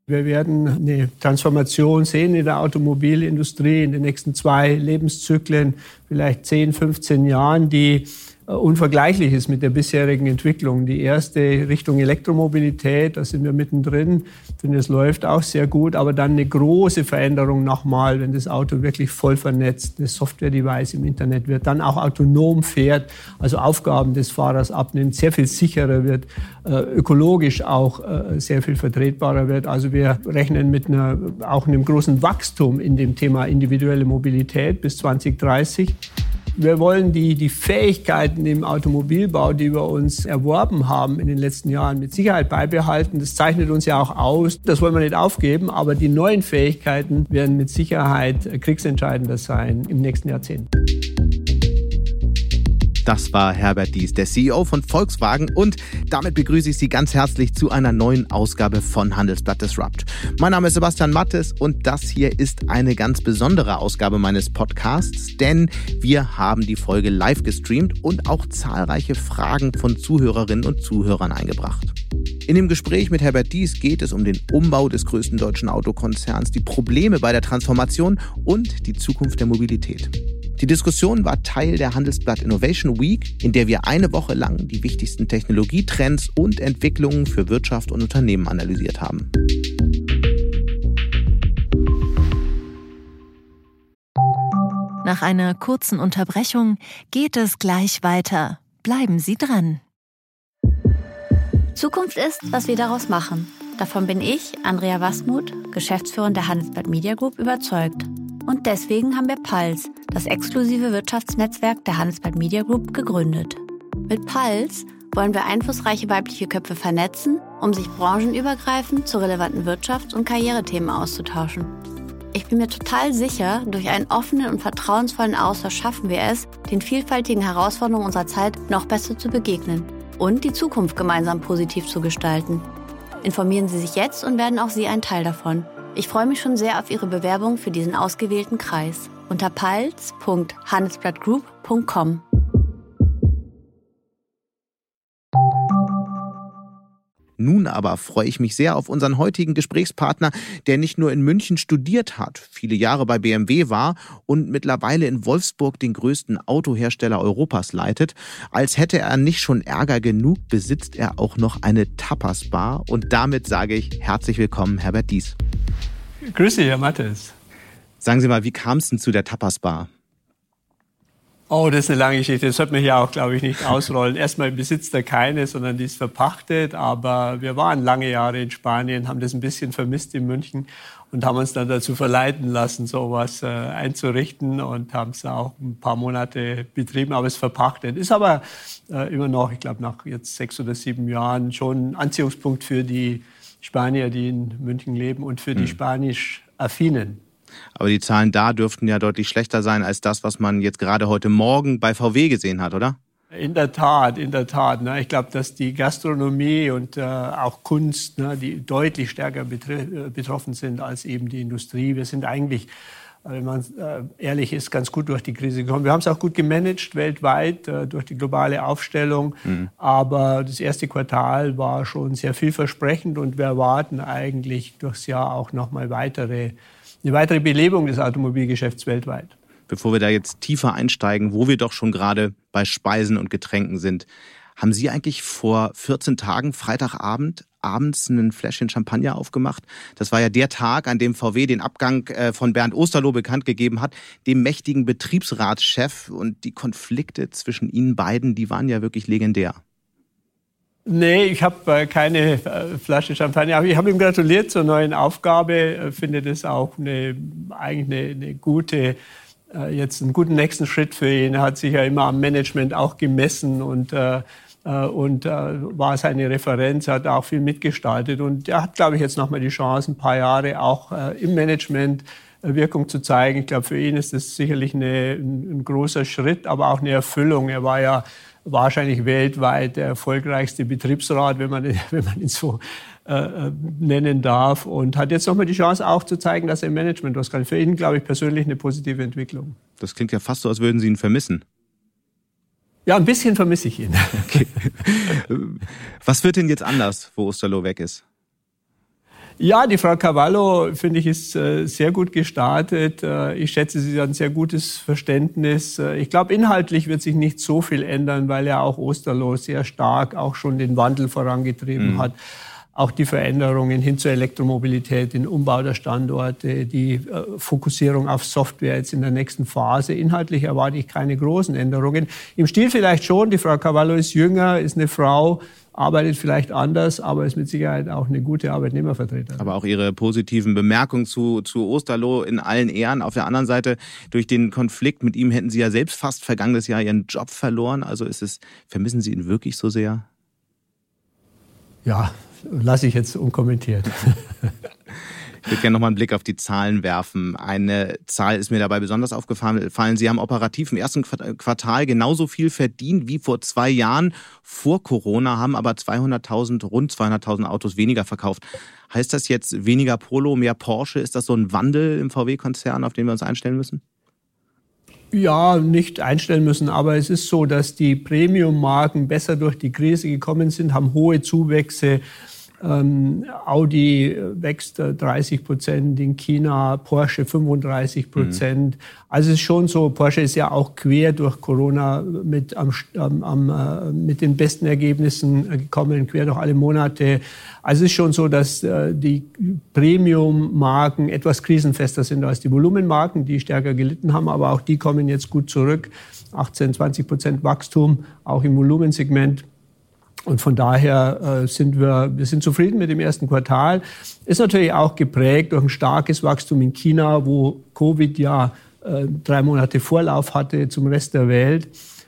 Wir werden eine Transformation sehen in der Automobilindustrie in den nächsten 2 Lebenszyklen, vielleicht 10, 15 Jahren, die unvergleichlich ist mit der bisherigen Entwicklung. Die erste Richtung Elektromobilität, da sind wir mittendrin. Ich finde, es läuft auch sehr gut, aber dann eine große Veränderung nochmal, wenn das Auto wirklich voll vernetzt, das Software-Device im Internet wird, dann auch autonom fährt, also Aufgaben des Fahrers abnimmt, sehr viel sicherer wird, ökologisch auch sehr viel vertretbarer wird. Also wir rechnen mit auch einem großen Wachstum in dem Thema individuelle Mobilität bis 2030. Wir wollen die Fähigkeiten im Automobilbau, die wir uns erworben haben in den letzten Jahren, mit Sicherheit beibehalten. Das zeichnet uns ja auch aus. Das wollen wir nicht aufgeben, aber die neuen Fähigkeiten werden mit Sicherheit kriegsentscheidender sein im nächsten Jahrzehnt. Das war Herbert Diess, der CEO von Volkswagen, und damit begrüße ich Sie ganz herzlich zu einer neuen Ausgabe von Handelsblatt Disrupt. Mein Name ist Sebastian Mattes und das hier ist eine ganz besondere Ausgabe meines Podcasts, denn wir haben die Folge live gestreamt und auch zahlreiche Fragen von Zuhörerinnen und Zuhörern eingebracht. In dem Gespräch mit Herbert Diess geht es um den Umbau des größten deutschen Autokonzerns, die Probleme bei der Transformation und die Zukunft der Mobilität. Die Diskussion war Teil der Handelsblatt Innovation Week, in der wir eine Woche lang die wichtigsten Technologietrends und Entwicklungen für Wirtschaft und Unternehmen analysiert haben. Nach einer kurzen Unterbrechung geht es gleich weiter. Bleiben Sie dran. Zukunft ist, was wir daraus machen. Davon bin ich, Andrea Wastmuth, Geschäftsführerin der Handelsblatt Media Group, überzeugt. Und deswegen haben wir Puls, das exklusive Wirtschaftsnetzwerk der Handelsblatt Media Group, gegründet. Mit Puls wollen wir einflussreiche weibliche Köpfe vernetzen, um sich branchenübergreifend zu relevanten Wirtschafts- und Karrierethemen auszutauschen. Ich bin mir total sicher, durch einen offenen und vertrauensvollen Austausch schaffen wir es, den vielfältigen Herausforderungen unserer Zeit noch besser zu begegnen und die Zukunft gemeinsam positiv zu gestalten. Informieren Sie sich jetzt und werden auch Sie ein Teil davon. Ich freue mich schon sehr auf Ihre Bewerbung für diesen ausgewählten Kreis unter puls.handelsblattgroup.com. Nun aber freue ich mich sehr auf unseren heutigen Gesprächspartner, der nicht nur in München studiert hat, viele Jahre bei BMW war und mittlerweile in Wolfsburg den größten Autohersteller Europas leitet. Als hätte er nicht schon Ärger genug, besitzt er auch noch eine Tapas-Bar. Und damit sage ich herzlich willkommen, Herbert Diess. Grüß Sie, Herr Mattes. Sagen Sie mal, wie kam es denn zu der Tapas-Bar? Oh, das ist eine lange Geschichte. Das sollte man hier auch, glaube ich, nicht ausrollen. Erstmal besitzt er keine, sondern die ist verpachtet. Aber wir waren lange Jahre in Spanien, haben das ein bisschen vermisst in München und haben uns dann dazu verleiten lassen, sowas einzurichten und haben es auch ein paar Monate betrieben, aber es ist verpachtet. Ist aber immer noch, ich glaube, nach jetzt 6 oder 7 Jahren schon ein Anziehungspunkt für die Spanier, die in München leben und für die Spanisch-Affinen. Aber die Zahlen da dürften ja deutlich schlechter sein als das, was man jetzt gerade heute Morgen bei VW gesehen hat, oder? In der Tat. Ne? Ich glaube, dass die Gastronomie und auch Kunst, ne, die deutlich stärker betroffen sind als eben die Industrie. Wir sind eigentlich, wenn man ehrlich ist, ganz gut durch die Krise gekommen. Wir haben es auch gut gemanagt weltweit durch die globale Aufstellung. Aber das erste Quartal war schon sehr vielversprechend und wir erwarten eigentlich durchs Jahr auch nochmal eine weitere Belebung des Automobilgeschäfts weltweit. Bevor wir da jetzt tiefer einsteigen, wo wir doch schon gerade bei Speisen und Getränken sind, haben Sie eigentlich vor 14 Tagen, Freitagabend, abends ein Fläschchen Champagner aufgemacht? Das war ja der Tag, an dem VW den Abgang von Bernd Osterloh bekannt gegeben hat, dem mächtigen Betriebsratschef. Und die Konflikte zwischen Ihnen beiden, die waren ja wirklich legendär. Nee, ich habe keine Flasche Champagner. Aber ich habe ihm gratuliert zur neuen Aufgabe. Finde das auch eigentlich eine gute, jetzt einen guten nächsten Schritt für ihn. Er hat sich ja immer am Management auch gemessen und war seine Referenz, hat auch viel mitgestaltet. Und er hat, glaube ich, jetzt nochmal die Chance, ein paar Jahre auch im Management Wirkung zu zeigen. Ich glaube, für ihn ist das sicherlich ein großer Schritt, aber auch eine Erfüllung. Er war ja wahrscheinlich weltweit der erfolgreichste Betriebsrat, wenn man ihn so nennen darf. Und hat jetzt nochmal die Chance auch zu zeigen, dass er im Management was kann. Für ihn, glaube ich, persönlich eine positive Entwicklung. Das klingt ja fast so, als würden Sie ihn vermissen. Ja, ein bisschen vermisse ich ihn. Okay. Was wird denn jetzt anders, wo Osterloh weg ist? Ja, die Frau Cavallo, finde ich, ist sehr gut gestartet. Ich schätze, sie hat ein sehr gutes Verständnis. Ich glaube, inhaltlich wird sich nicht so viel ändern, weil ja auch Osterloh sehr stark auch schon den Wandel vorangetrieben hat. Auch die Veränderungen hin zur Elektromobilität, den Umbau der Standorte, die Fokussierung auf Software jetzt in der nächsten Phase. Inhaltlich erwarte ich keine großen Änderungen. Im Stil vielleicht schon. Die Frau Cavallo ist jünger, ist eine Frau, arbeitet vielleicht anders, aber ist mit Sicherheit auch eine gute Arbeitnehmervertreterin. Aber auch Ihre positiven Bemerkungen zu Osterloh in allen Ehren. Auf der anderen Seite, durch den Konflikt mit ihm hätten Sie ja selbst fast vergangenes Jahr Ihren Job verloren. Also vermissen Sie ihn wirklich so sehr? Ja, lasse ich jetzt unkommentiert. Ich würde gerne noch mal einen Blick auf die Zahlen werfen. Eine Zahl ist mir dabei besonders aufgefallen. Sie haben operativ im ersten Quartal genauso viel verdient wie vor 2 Jahren vor Corona, haben aber rund 200.000 Autos weniger verkauft. Heißt das jetzt weniger Polo, mehr Porsche? Ist das so ein Wandel im VW-Konzern, auf den wir uns einstellen müssen? Ja, nicht einstellen müssen, aber es ist so, dass die Premium-Marken besser durch die Krise gekommen sind, haben hohe Zuwächse. Audi wächst 30% in China, Porsche 35%. Also es ist schon so, Porsche ist ja auch quer durch Corona mit den besten Ergebnissen gekommen, quer durch alle Monate. Also es ist schon so, dass die Premium-Marken etwas krisenfester sind als die Volumenmarken, die stärker gelitten haben, aber auch die kommen jetzt gut zurück. 18-20% Wachstum, auch im Volumensegment. Und von daher sind wir sind zufrieden mit dem ersten Quartal. Ist natürlich auch geprägt durch ein starkes Wachstum in China, wo Covid ja 3 Monate Vorlauf hatte zum Rest der Welt.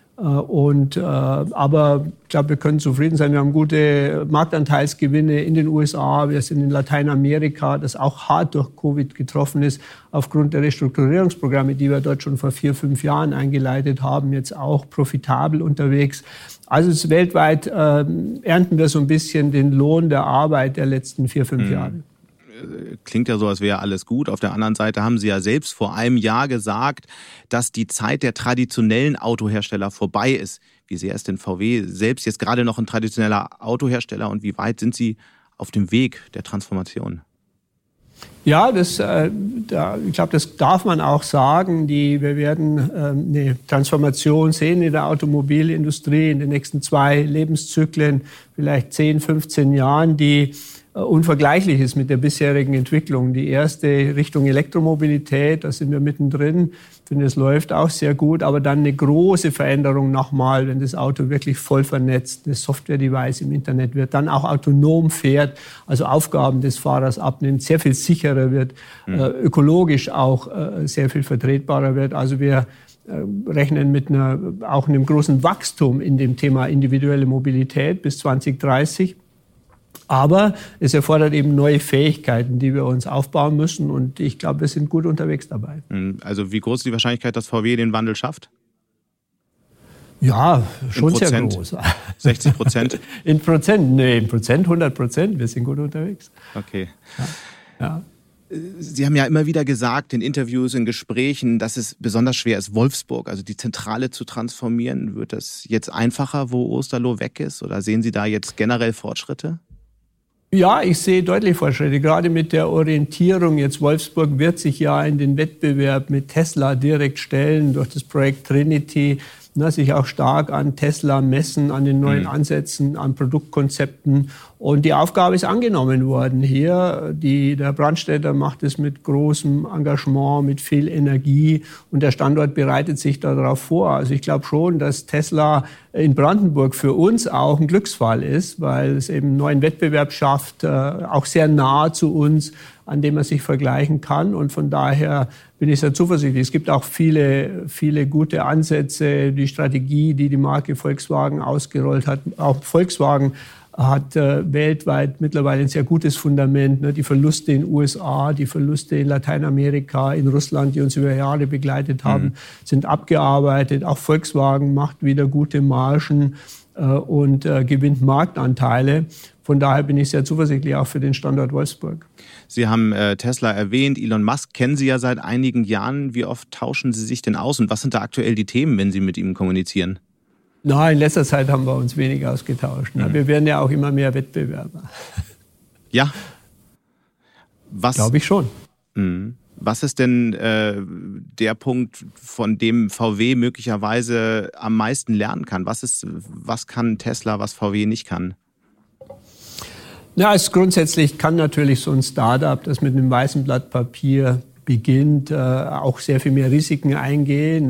Aber ich glaube, wir können zufrieden sein. Wir haben gute Marktanteilsgewinne in den USA. Wir sind in Lateinamerika, das auch hart durch Covid getroffen ist, aufgrund der Restrukturierungsprogramme, die wir dort schon vor 4-5 Jahren eingeleitet haben, jetzt auch profitabel unterwegs. Also weltweit ernten wir so ein bisschen den Lohn der Arbeit der letzten 4-5 Jahre. Klingt ja so, als wäre alles gut. Auf der anderen Seite haben Sie ja selbst vor einem Jahr gesagt, dass die Zeit der traditionellen Autohersteller vorbei ist. Wie sehr ist denn VW selbst jetzt gerade noch ein traditioneller Autohersteller und wie weit sind Sie auf dem Weg der Transformation? Ja, ich glaube, das darf man auch sagen. Wir werden eine Transformation sehen in der Automobilindustrie in den nächsten 2 Lebenszyklen, vielleicht 10, 15 Jahren, die unvergleichlich ist mit der bisherigen Entwicklung. Die erste Richtung Elektromobilität, da sind wir mittendrin. Ich finde, es läuft auch sehr gut, aber dann eine große Veränderung nochmal, wenn das Auto wirklich voll vernetzt, das Software-Device im Internet wird, dann auch autonom fährt, also Aufgaben des Fahrers abnimmt, sehr viel sicherer wird, ökologisch auch sehr viel vertretbarer wird. Also wir rechnen mit auch einem großen Wachstum in dem Thema individuelle Mobilität bis 2030. Aber es erfordert eben neue Fähigkeiten, die wir uns aufbauen müssen. Und ich glaube, wir sind gut unterwegs dabei. Also wie groß ist die Wahrscheinlichkeit, dass VW den Wandel schafft? Ja, schon sehr groß. 60%? In Prozent? Nee, in Prozent 100%. Wir sind gut unterwegs. Okay. Ja. Sie haben ja immer wieder gesagt, in Interviews, in Gesprächen, dass es besonders schwer ist, Wolfsburg, also die Zentrale zu transformieren. Wird das jetzt einfacher, wo Osterloh weg ist? Oder sehen Sie da jetzt generell Fortschritte? Ja, ich sehe deutliche Fortschritte, gerade mit der Orientierung. Jetzt Wolfsburg wird sich ja in den Wettbewerb mit Tesla direkt stellen durch das Projekt Trinity, sich auch stark an Tesla messen, an den neuen Ansätzen, an Produktkonzepten. Und die Aufgabe ist angenommen worden hier. Der Brandstätter macht es mit großem Engagement, mit viel Energie und der Standort bereitet sich darauf vor. Also ich glaube schon, dass Tesla in Brandenburg für uns auch ein Glücksfall ist, weil es eben einen neuen Wettbewerb schafft, auch sehr nah zu uns, an dem man sich vergleichen kann. Und von daher bin ich sehr zuversichtlich. Es gibt auch viele, viele gute Ansätze, die Strategie, die die Marke Volkswagen ausgerollt hat. Auch Volkswagen hat weltweit mittlerweile ein sehr gutes Fundament. Die Verluste in den USA, die Verluste in Lateinamerika, in Russland, die uns über Jahre begleitet haben, sind abgearbeitet. Auch Volkswagen macht wieder gute Margen und gewinnt Marktanteile. Von daher bin ich sehr zuversichtlich auch für den Standort Wolfsburg. Sie haben Tesla erwähnt, Elon Musk kennen Sie ja seit einigen Jahren. Wie oft tauschen Sie sich denn aus und was sind da aktuell die Themen, wenn Sie mit ihm kommunizieren? Na, in letzter Zeit haben wir uns wenig ausgetauscht. Wir werden ja auch immer mehr Wettbewerber. Ja. Glaube ich schon. Was ist denn der Punkt, von dem VW möglicherweise am meisten lernen kann? Was kann Tesla, was VW nicht kann? Ja, grundsätzlich kann natürlich so ein Startup, das mit einem weißen Blatt Papier beginnt, auch sehr viel mehr Risiken eingehen.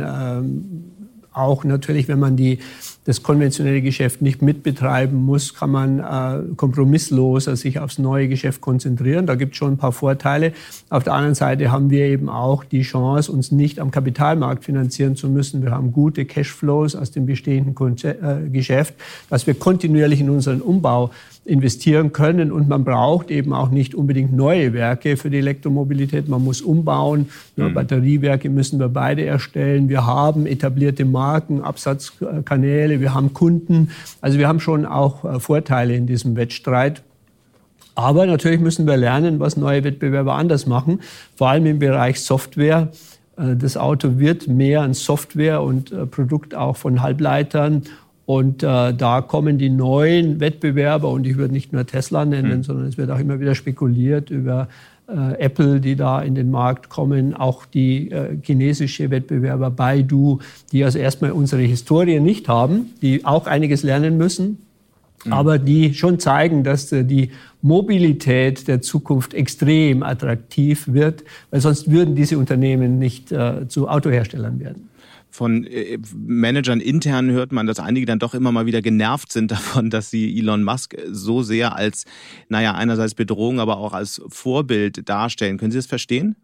Auch natürlich, wenn man das konventionelle Geschäft nicht mitbetreiben muss, kann man kompromissloser sich aufs neue Geschäft konzentrieren. Da gibt es schon ein paar Vorteile. Auf der anderen Seite haben wir eben auch die Chance, uns nicht am Kapitalmarkt finanzieren zu müssen. Wir haben gute Cashflows aus dem bestehenden Geschäft, dass wir kontinuierlich in unseren Umbau investieren können. Und man braucht eben auch nicht unbedingt neue Werke für die Elektromobilität. Man muss umbauen. Batteriewerke müssen wir beide erstellen. Wir haben etablierte Marken, Absatzkanäle, wir haben Kunden. Also wir haben schon auch Vorteile in diesem Wettstreit. Aber natürlich müssen wir lernen, was neue Wettbewerber anders machen, vor allem im Bereich Software. Das Auto wird mehr ein Software- und Produkt auch von Halbleitern. Und da kommen die neuen Wettbewerber, und ich würde nicht nur Tesla nennen, sondern es wird auch immer wieder spekuliert über Apple, die da in den Markt kommen, auch die chinesische Wettbewerber Baidu, die also erstmal unsere Historie nicht haben, die auch einiges lernen müssen, aber die schon zeigen, dass die Mobilität der Zukunft extrem attraktiv wird, weil sonst würden diese Unternehmen nicht zu Autoherstellern werden. Von Managern intern hört man, dass einige dann doch immer mal wieder genervt sind davon, dass sie Elon Musk so sehr als, einerseits Bedrohung, aber auch als Vorbild darstellen. Können Sie das verstehen?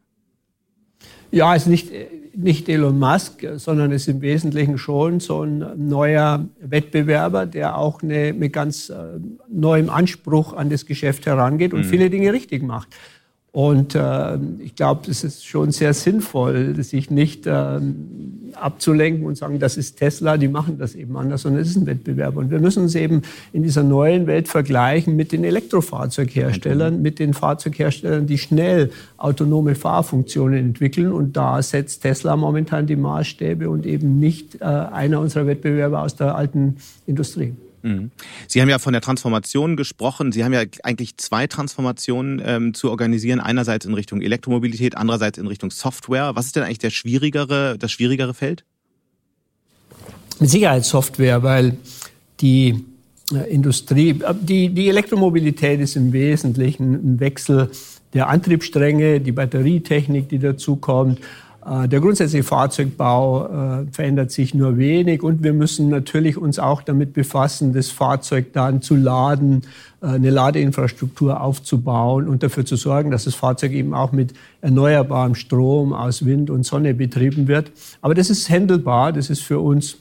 Ja, es ist nicht Elon Musk, sondern es ist im Wesentlichen schon so ein neuer Wettbewerber, der auch mit ganz neuem Anspruch an das Geschäft herangeht und viele Dinge richtig macht. Und ich glaube, es ist schon sehr sinnvoll, sich nicht abzulenken und sagen, das ist Tesla, die machen das eben anders, sondern es ist ein Wettbewerb. Und wir müssen uns eben in dieser neuen Welt vergleichen mit den Elektrofahrzeugherstellern, mit den Fahrzeugherstellern, die schnell autonome Fahrfunktionen entwickeln. Und da setzt Tesla momentan die Maßstäbe und eben nicht einer unserer Wettbewerber aus der alten Industrie. Sie haben ja von der Transformation gesprochen. Sie haben ja eigentlich zwei Transformationen zu organisieren. Einerseits in Richtung Elektromobilität, andererseits in Richtung Software. Was ist denn eigentlich das schwierigere Feld? Mit Sicherheit Software, weil die Industrie, die Elektromobilität ist im Wesentlichen ein Wechsel der Antriebsstränge, die Batterietechnik, die dazukommt. Der grundsätzliche Fahrzeugbau verändert sich nur wenig und wir müssen natürlich uns auch damit befassen, das Fahrzeug dann zu laden, eine Ladeinfrastruktur aufzubauen und dafür zu sorgen, dass das Fahrzeug eben auch mit erneuerbarem Strom aus Wind und Sonne betrieben wird. Aber das ist handelbar, das ist für uns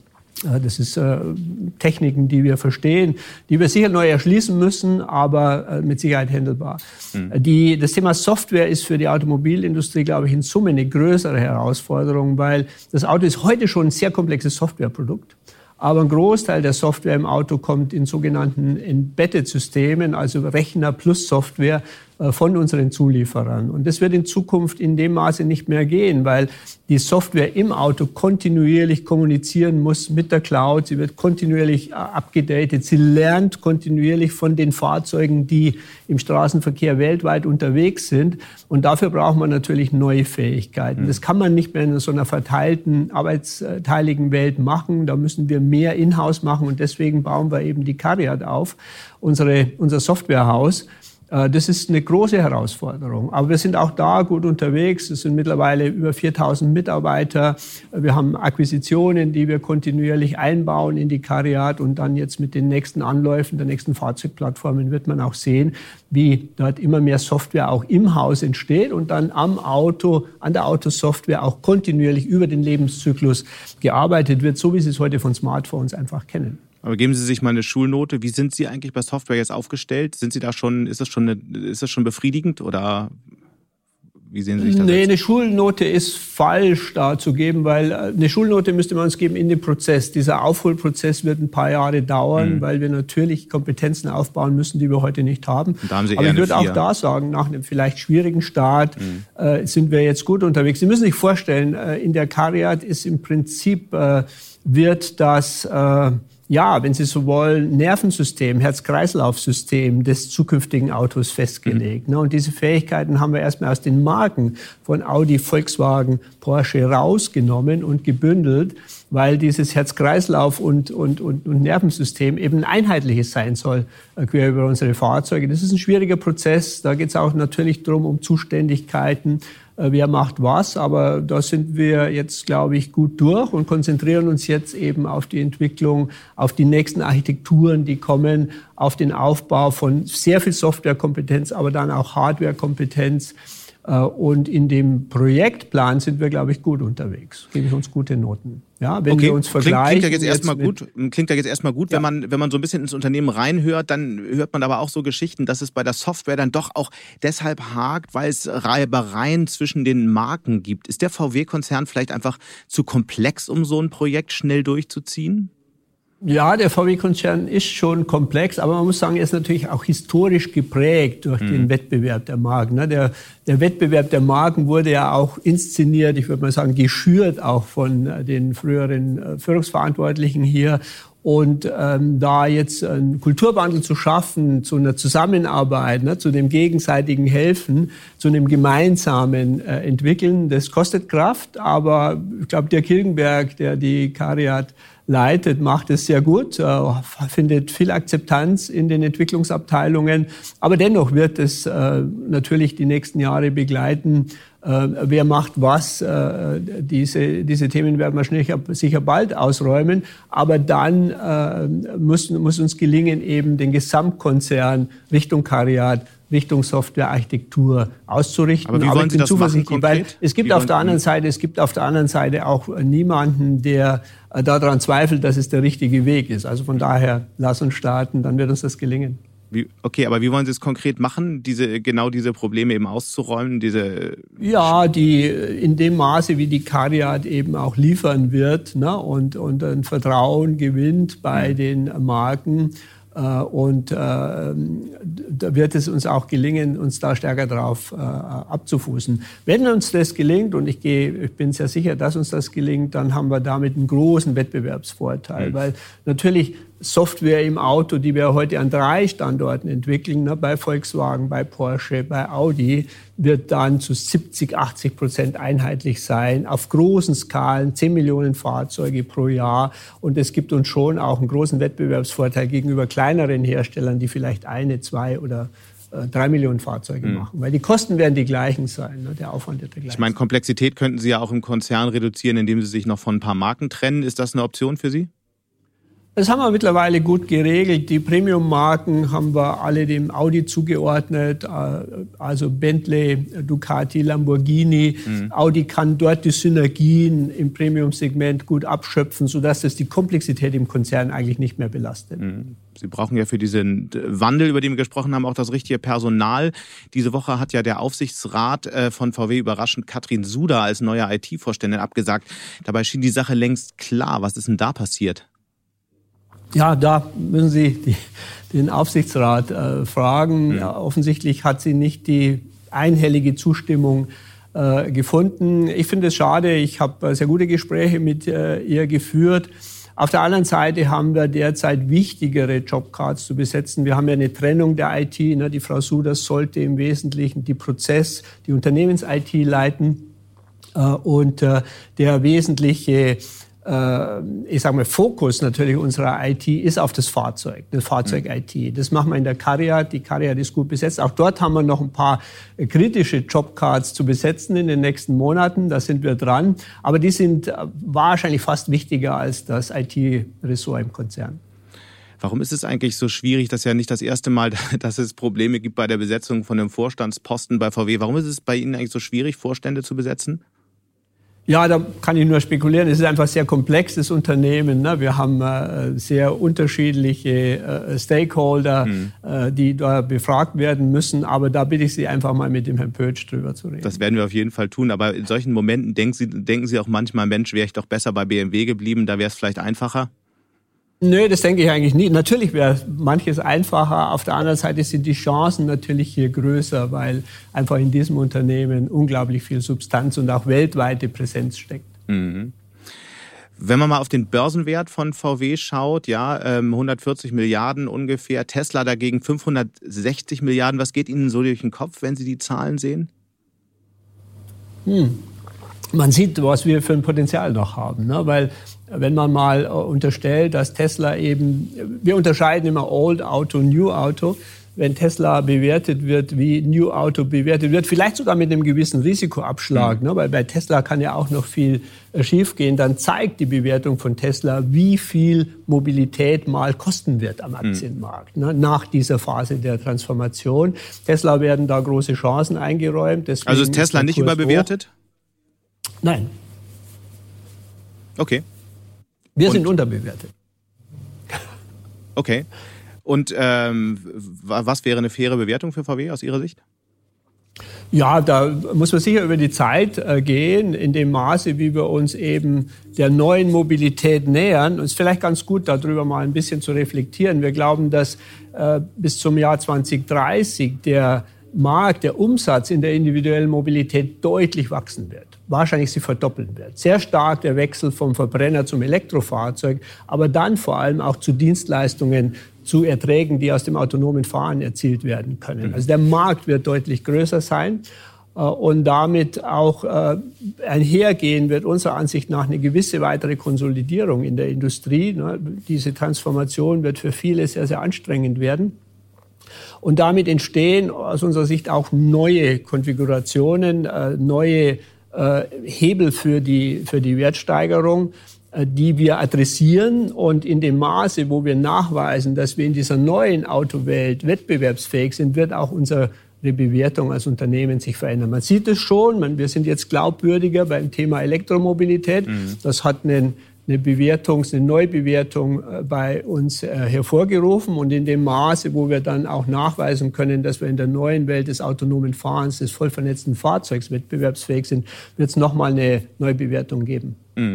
Techniken, die wir verstehen, die wir sicher neu erschließen müssen, aber mit Sicherheit handelbar. Das Thema Software ist für die Automobilindustrie, glaube ich, in Summe eine größere Herausforderung, weil das Auto ist heute schon ein sehr komplexes Softwareprodukt. Aber ein Großteil der Software im Auto kommt in sogenannten Embedded-Systemen, also Rechner plus Software von unseren Zulieferern. Und das wird in Zukunft in dem Maße nicht mehr gehen, weil die Software im Auto kontinuierlich kommunizieren muss mit der Cloud. Sie wird kontinuierlich abgedatet. Sie lernt kontinuierlich von den Fahrzeugen, die im Straßenverkehr weltweit unterwegs sind. Und dafür braucht man natürlich neue Fähigkeiten. Das kann man nicht mehr in so einer verteilten, arbeitsteiligen Welt machen. Da müssen wir mehr in-house machen. Und deswegen bauen wir eben die CARIAD auf, unser Softwarehaus. Das ist eine große Herausforderung. Aber wir sind auch da gut unterwegs. Es sind mittlerweile über 4000 Mitarbeiter. Wir haben Akquisitionen, die wir kontinuierlich einbauen in die CARIAD. Und dann jetzt mit den nächsten Anläufen der nächsten Fahrzeugplattformen wird man auch sehen, wie dort immer mehr Software auch im Haus entsteht und dann an der Autosoftware auch kontinuierlich über den Lebenszyklus gearbeitet wird, so wie Sie es heute von Smartphones einfach kennen. Aber geben Sie sich mal eine Schulnote. Wie sind Sie eigentlich bei Software jetzt aufgestellt? Sind Sie da schon, ist das schon befriedigend oder wie sehen Sie sich das? Nee, eine Schulnote ist falsch da zu geben, weil eine Schulnote müsste man uns geben in dem Prozess. Dieser Aufholprozess wird ein paar Jahre dauern, weil wir natürlich Kompetenzen aufbauen müssen, die wir heute nicht haben. Da haben Sie aber eher ich würde auch da sagen, nach einem vielleicht schwierigen Start sind wir jetzt gut unterwegs. Sie müssen sich vorstellen, in der CARIAD ist im Prinzip wird das ja, wenn Sie so wollen, Nervensystem, Herz-Kreislauf-System des zukünftigen Autos festgelegt. Und diese Fähigkeiten haben wir erstmal aus den Marken von Audi, Volkswagen, Porsche rausgenommen und gebündelt, weil dieses Herz-Kreislauf und Nervensystem eben ein einheitliches sein soll, quer über unsere Fahrzeuge. Das ist ein schwieriger Prozess. Da geht es auch natürlich darum, um Zuständigkeiten. Wer macht was, aber da sind wir jetzt, glaube ich, gut durch und konzentrieren uns jetzt eben auf die Entwicklung, auf die nächsten Architekturen, die kommen, auf den Aufbau von sehr viel Softwarekompetenz, aber dann auch Hardwarekompetenz. Und in dem Projektplan sind wir, glaube ich, gut unterwegs. Gebe ich uns gute Noten. Ja, wenn wir uns vergleichen. Klingt ja jetzt erstmal gut. Ja. Wenn man so ein bisschen ins Unternehmen reinhört, dann hört man aber auch so Geschichten, dass es bei der Software dann doch auch deshalb hakt, weil es Reibereien zwischen den Marken gibt. Ist der VW-Konzern vielleicht einfach zu komplex, um so ein Projekt schnell durchzuziehen? Ja, der VW-Konzern ist schon komplex, aber man muss sagen, er ist natürlich auch historisch geprägt durch den Wettbewerb der Marken. Der Wettbewerb der Marken wurde ja auch inszeniert, ich würde mal sagen, geschürt auch von den früheren Führungsverantwortlichen hier. Und da jetzt einen Kulturwandel zu schaffen, zu einer Zusammenarbeit, zu dem gegenseitigen Helfen, zu einem gemeinsamen Entwickeln, das kostet Kraft. Aber ich glaube, Dirk Hilgenberg, der die CARIAD leitet, macht es sehr gut, findet viel Akzeptanz in den Entwicklungsabteilungen. Aber dennoch wird es natürlich die nächsten Jahre begleiten. Wer macht was? Diese Themen werden wir sicher bald ausräumen. Aber dann muss uns gelingen, eben den Gesamtkonzern Richtung CARIAD, Richtung Softwarearchitektur auszurichten. Aber wie wollen Sie das machen konkret? Weil es gibt auf der anderen Seite auch niemanden, der daran zweifelt, dass es der richtige Weg ist. Also von daher, lass uns starten, dann wird uns das gelingen. Okay, aber wie wollen Sie es konkret machen, diese Probleme eben auszuräumen? Ja, in dem Maße, wie die CARIAD eben auch liefern wird, und ein Vertrauen gewinnt bei den Marken. Und da wird es uns auch gelingen, uns da stärker drauf abzufußen. Wenn uns das gelingt, und ich bin sehr sicher, dass uns das gelingt, dann haben wir damit einen großen Wettbewerbsvorteil. Weil natürlich Software im Auto, die wir heute an 3 Standorten entwickeln, bei Volkswagen, bei Porsche, bei Audi, wird dann zu 70-80% einheitlich sein, auf großen Skalen, 10 Millionen Fahrzeuge pro Jahr. Und es gibt uns schon auch einen großen Wettbewerbsvorteil gegenüber kleineren Herstellern, die vielleicht 1, 2 oder 3 Millionen Fahrzeuge machen. Weil die Kosten werden die gleichen sein, der Aufwand wird der gleiche. Ich meine, Komplexität könnten Sie ja auch im Konzern reduzieren, indem Sie sich noch von ein paar Marken trennen. Ist das eine Option für Sie? Das haben wir mittlerweile gut geregelt. Die Premium-Marken haben wir alle dem Audi zugeordnet, also Bentley, Ducati, Lamborghini. Audi kann dort die Synergien im Premium-Segment gut abschöpfen, sodass das die Komplexität im Konzern eigentlich nicht mehr belastet. Sie brauchen ja für diesen Wandel, über den wir gesprochen haben, auch das richtige Personal. Diese Woche hat ja der Aufsichtsrat von VW überraschend Katrin Suder als neue IT-Vorständin abgesagt. Dabei schien die Sache längst klar. Was ist denn da passiert? Ja, da müssen Sie den Aufsichtsrat fragen. Ja, offensichtlich hat sie nicht die einhellige Zustimmung gefunden. Ich finde es schade. Ich habe sehr gute Gespräche mit ihr geführt. Auf der anderen Seite haben wir derzeit wichtigere Jobcards zu besetzen. Wir haben ja eine Trennung der IT. Die Frau Suder sollte im Wesentlichen die Unternehmens-IT leiten. Und der wesentliche Fokus natürlich unserer IT ist auf das Fahrzeug IT. Das machen wir in der CARIAD. Die CARIAD ist gut besetzt. Auch dort haben wir noch ein paar kritische Jobcards zu besetzen in den nächsten Monaten. Da sind wir dran. Aber die sind wahrscheinlich fast wichtiger als das IT-Ressort im Konzern. Warum ist es eigentlich so schwierig? Das ist ja nicht das erste Mal, dass es Probleme gibt bei der Besetzung von einem Vorstandsposten bei VW. Warum ist es bei Ihnen eigentlich so schwierig, Vorstände zu besetzen? Ja, da kann ich nur spekulieren. Es ist einfach ein sehr komplexes Unternehmen. Wir haben sehr unterschiedliche Stakeholder, die da befragt werden müssen. Aber da bitte ich Sie einfach mal mit dem Herrn Pötsch drüber zu reden. Das werden wir auf jeden Fall tun. Aber in solchen Momenten denken Sie auch manchmal, Mensch, wäre ich doch besser bei BMW geblieben, da wäre es vielleicht einfacher? Nö, das denke ich eigentlich nie. Natürlich wäre manches einfacher. Auf der anderen Seite sind die Chancen natürlich hier größer, weil einfach in diesem Unternehmen unglaublich viel Substanz und auch weltweite Präsenz steckt. Wenn man mal auf den Börsenwert von VW schaut, ja, 140 Milliarden ungefähr, Tesla dagegen 560 Milliarden. Was geht Ihnen so durch den Kopf, wenn Sie die Zahlen sehen? Man sieht, was wir für ein Potenzial noch haben, ne? Weil wenn man mal unterstellt, dass Tesla eben, wir unterscheiden immer Old Auto, New Auto. Wenn Tesla bewertet wird, wie New Auto bewertet wird, vielleicht sogar mit einem gewissen Risikoabschlag, ne? Weil bei Tesla kann ja auch noch viel schiefgehen, dann zeigt die Bewertung von Tesla, wie viel Mobilität mal kosten wird am Aktienmarkt, ne? Nach dieser Phase der Transformation. Tesla werden da große Chancen eingeräumt. Also ist Tesla nicht überbewertet? Nein. Okay. Wir sind unterbewertet. Okay. Und was wäre eine faire Bewertung für VW aus Ihrer Sicht? Ja, da muss man sicher über die Zeit gehen, in dem Maße, wie wir uns eben der neuen Mobilität nähern. Und es ist vielleicht ganz gut, darüber mal ein bisschen zu reflektieren. Wir glauben, dass bis zum Jahr 2030 der Markt, der Umsatz in der individuellen Mobilität deutlich wachsen wird. Wahrscheinlich sich verdoppeln wird. Sehr stark der Wechsel vom Verbrenner zum Elektrofahrzeug, aber dann vor allem auch zu Dienstleistungen, zu Erträgen, die aus dem autonomen Fahren erzielt werden können. Also der Markt wird deutlich größer sein und damit auch einhergehen wird unserer Ansicht nach eine gewisse weitere Konsolidierung in der Industrie. Diese Transformation wird für viele sehr, sehr anstrengend werden. Und damit entstehen aus unserer Sicht auch neue Konfigurationen, neue Hebel für die Wertsteigerung, die wir adressieren. Und in dem Maße, wo wir nachweisen, dass wir in dieser neuen Autowelt wettbewerbsfähig sind, wird auch unsere Bewertung als Unternehmen sich verändern. Man sieht es schon, wir sind jetzt glaubwürdiger beim Thema Elektromobilität. Das hat eine Neubewertung bei uns hervorgerufen. Und in dem Maße, wo wir dann auch nachweisen können, dass wir in der neuen Welt des autonomen Fahrens, des voll vernetzten Fahrzeugs wettbewerbsfähig sind, wird es nochmal eine Neubewertung geben.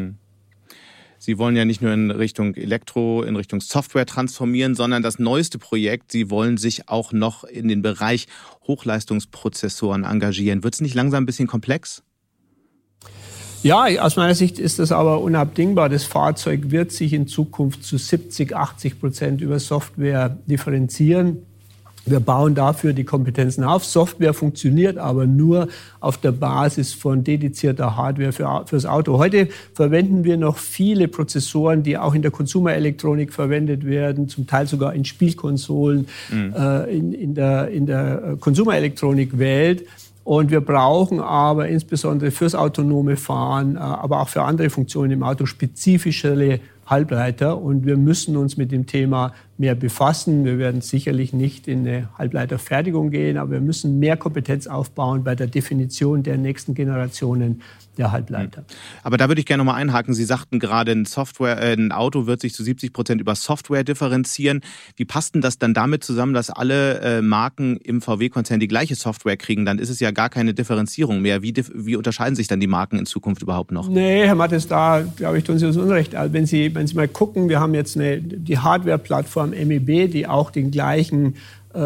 Sie wollen ja nicht nur in Richtung Elektro, in Richtung Software transformieren, sondern das neueste Projekt, Sie wollen sich auch noch in den Bereich Hochleistungsprozessoren engagieren. Wird es nicht langsam ein bisschen komplex? Ja, aus meiner Sicht ist das aber unabdingbar. Das Fahrzeug wird sich in Zukunft zu 70-80% über Software differenzieren. Wir bauen dafür die Kompetenzen auf. Software funktioniert aber nur auf der Basis von dedizierter Hardware fürs Auto. Heute verwenden wir noch viele Prozessoren, die auch in der Konsumerelektronik verwendet werden, zum Teil sogar in Spielkonsolen, in der Konsumerelektronikwelt. Und wir brauchen aber insbesondere fürs autonome Fahren, aber auch für andere Funktionen im Auto spezifischere Halbleiter. Und wir müssen uns mit dem Thema mehr befassen. Wir werden sicherlich nicht in eine Halbleiterfertigung gehen, aber wir müssen mehr Kompetenz aufbauen bei der Definition der nächsten Generationen der Halbleiter. Aber da würde ich gerne noch mal einhaken. Sie sagten gerade, ein Auto wird sich zu 70% über Software differenzieren. Wie passt denn das dann damit zusammen, dass alle Marken im VW-Konzern die gleiche Software kriegen? Dann ist es ja gar keine Differenzierung mehr. Wie unterscheiden sich dann die Marken in Zukunft überhaupt noch? Nee, Herr Mattes, da glaube ich, tun Sie das Unrecht. Also wenn Sie mal gucken, wir haben jetzt die Hardware-Plattform MEB, die auch den gleichen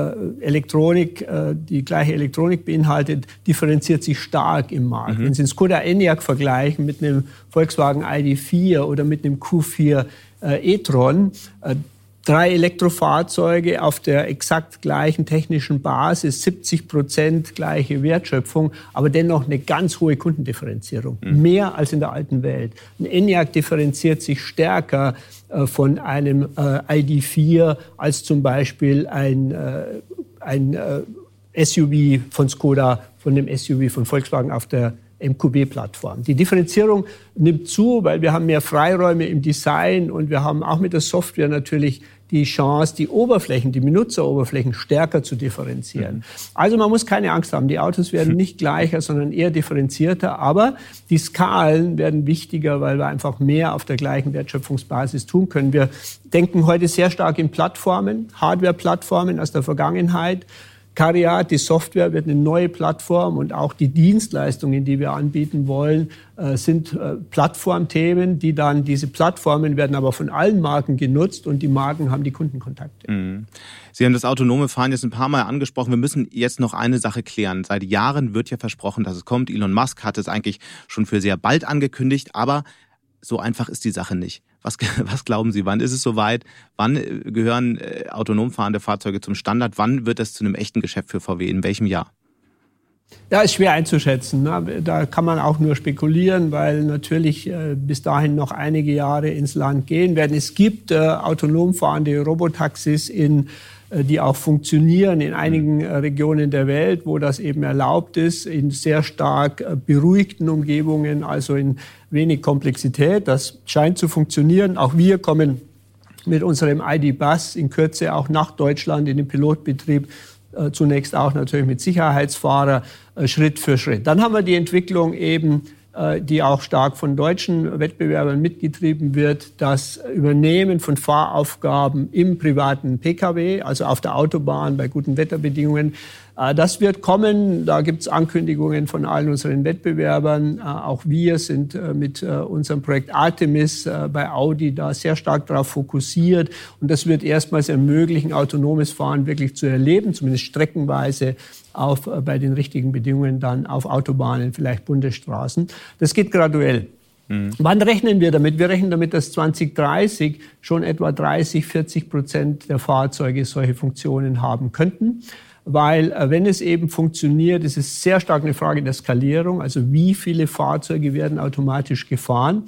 die gleiche Elektronik beinhaltet, differenziert sich stark im Markt. Wenn Sie den Skoda Enyaq vergleichen mit einem Volkswagen ID.4 oder mit einem Q4 e-tron, 3 Elektrofahrzeuge auf der exakt gleichen technischen Basis, 70% gleiche Wertschöpfung, aber dennoch eine ganz hohe Kundendifferenzierung. Mehr als in der alten Welt. Ein Enyaq differenziert sich stärker von einem ID.4 als zum Beispiel ein SUV von Skoda, von dem SUV von Volkswagen auf der MQB-Plattform. Die Differenzierung nimmt zu, weil wir haben mehr Freiräume im Design und wir haben auch mit der Software natürlich die Chance, die Benutzeroberflächen stärker zu differenzieren. Also man muss keine Angst haben, die Autos werden nicht gleicher, sondern eher differenzierter, aber die Skalen werden wichtiger, weil wir einfach mehr auf der gleichen Wertschöpfungsbasis tun können. Wir denken heute sehr stark in Plattformen, Hardware-Plattformen aus der Vergangenheit. CARIAD, die Software, wird eine neue Plattform und auch die Dienstleistungen, die wir anbieten wollen, sind Plattformthemen, diese Plattformen werden aber von allen Marken genutzt und die Marken haben die Kundenkontakte. Sie haben das autonome Fahren jetzt ein paar Mal angesprochen. Wir müssen jetzt noch eine Sache klären. Seit Jahren wird ja versprochen, dass es kommt. Elon Musk hat es eigentlich schon für sehr bald angekündigt, aber so einfach ist die Sache nicht. Was glauben Sie, wann ist es soweit? Wann gehören autonom fahrende Fahrzeuge zum Standard? Wann wird das zu einem echten Geschäft für VW? In welchem Jahr? Ja, ist schwer einzuschätzen. Da kann man auch nur spekulieren, weil natürlich bis dahin noch einige Jahre ins Land gehen werden. Es gibt autonom fahrende Robotaxis, die auch funktionieren in einigen Regionen der Welt, wo das eben erlaubt ist, in sehr stark beruhigten Umgebungen, also in wenig Komplexität. Das scheint zu funktionieren. Auch wir kommen mit unserem ID.Buzz in Kürze auch nach Deutschland in den Pilotbetrieb. Zunächst auch natürlich mit Sicherheitsfahrer, Schritt für Schritt. Dann haben wir die Entwicklung eben, die auch stark von deutschen Wettbewerbern mitgetrieben wird, das Übernehmen von Fahraufgaben im privaten Pkw, also auf der Autobahn bei guten Wetterbedingungen. Das wird kommen. Da gibt es Ankündigungen von allen unseren Wettbewerbern. Auch wir sind mit unserem Projekt Artemis bei Audi da sehr stark darauf fokussiert. Und das wird erstmals ermöglichen, autonomes Fahren wirklich zu erleben, zumindest streckenweise bei den richtigen Bedingungen dann auf Autobahnen, vielleicht Bundesstraßen. Das geht graduell. Wann rechnen wir damit? Wir rechnen damit, dass 2030 schon etwa 30-40% der Fahrzeuge solche Funktionen haben könnten. Weil wenn es eben funktioniert, ist es sehr stark eine Frage der Skalierung, also wie viele Fahrzeuge werden automatisch gefahren.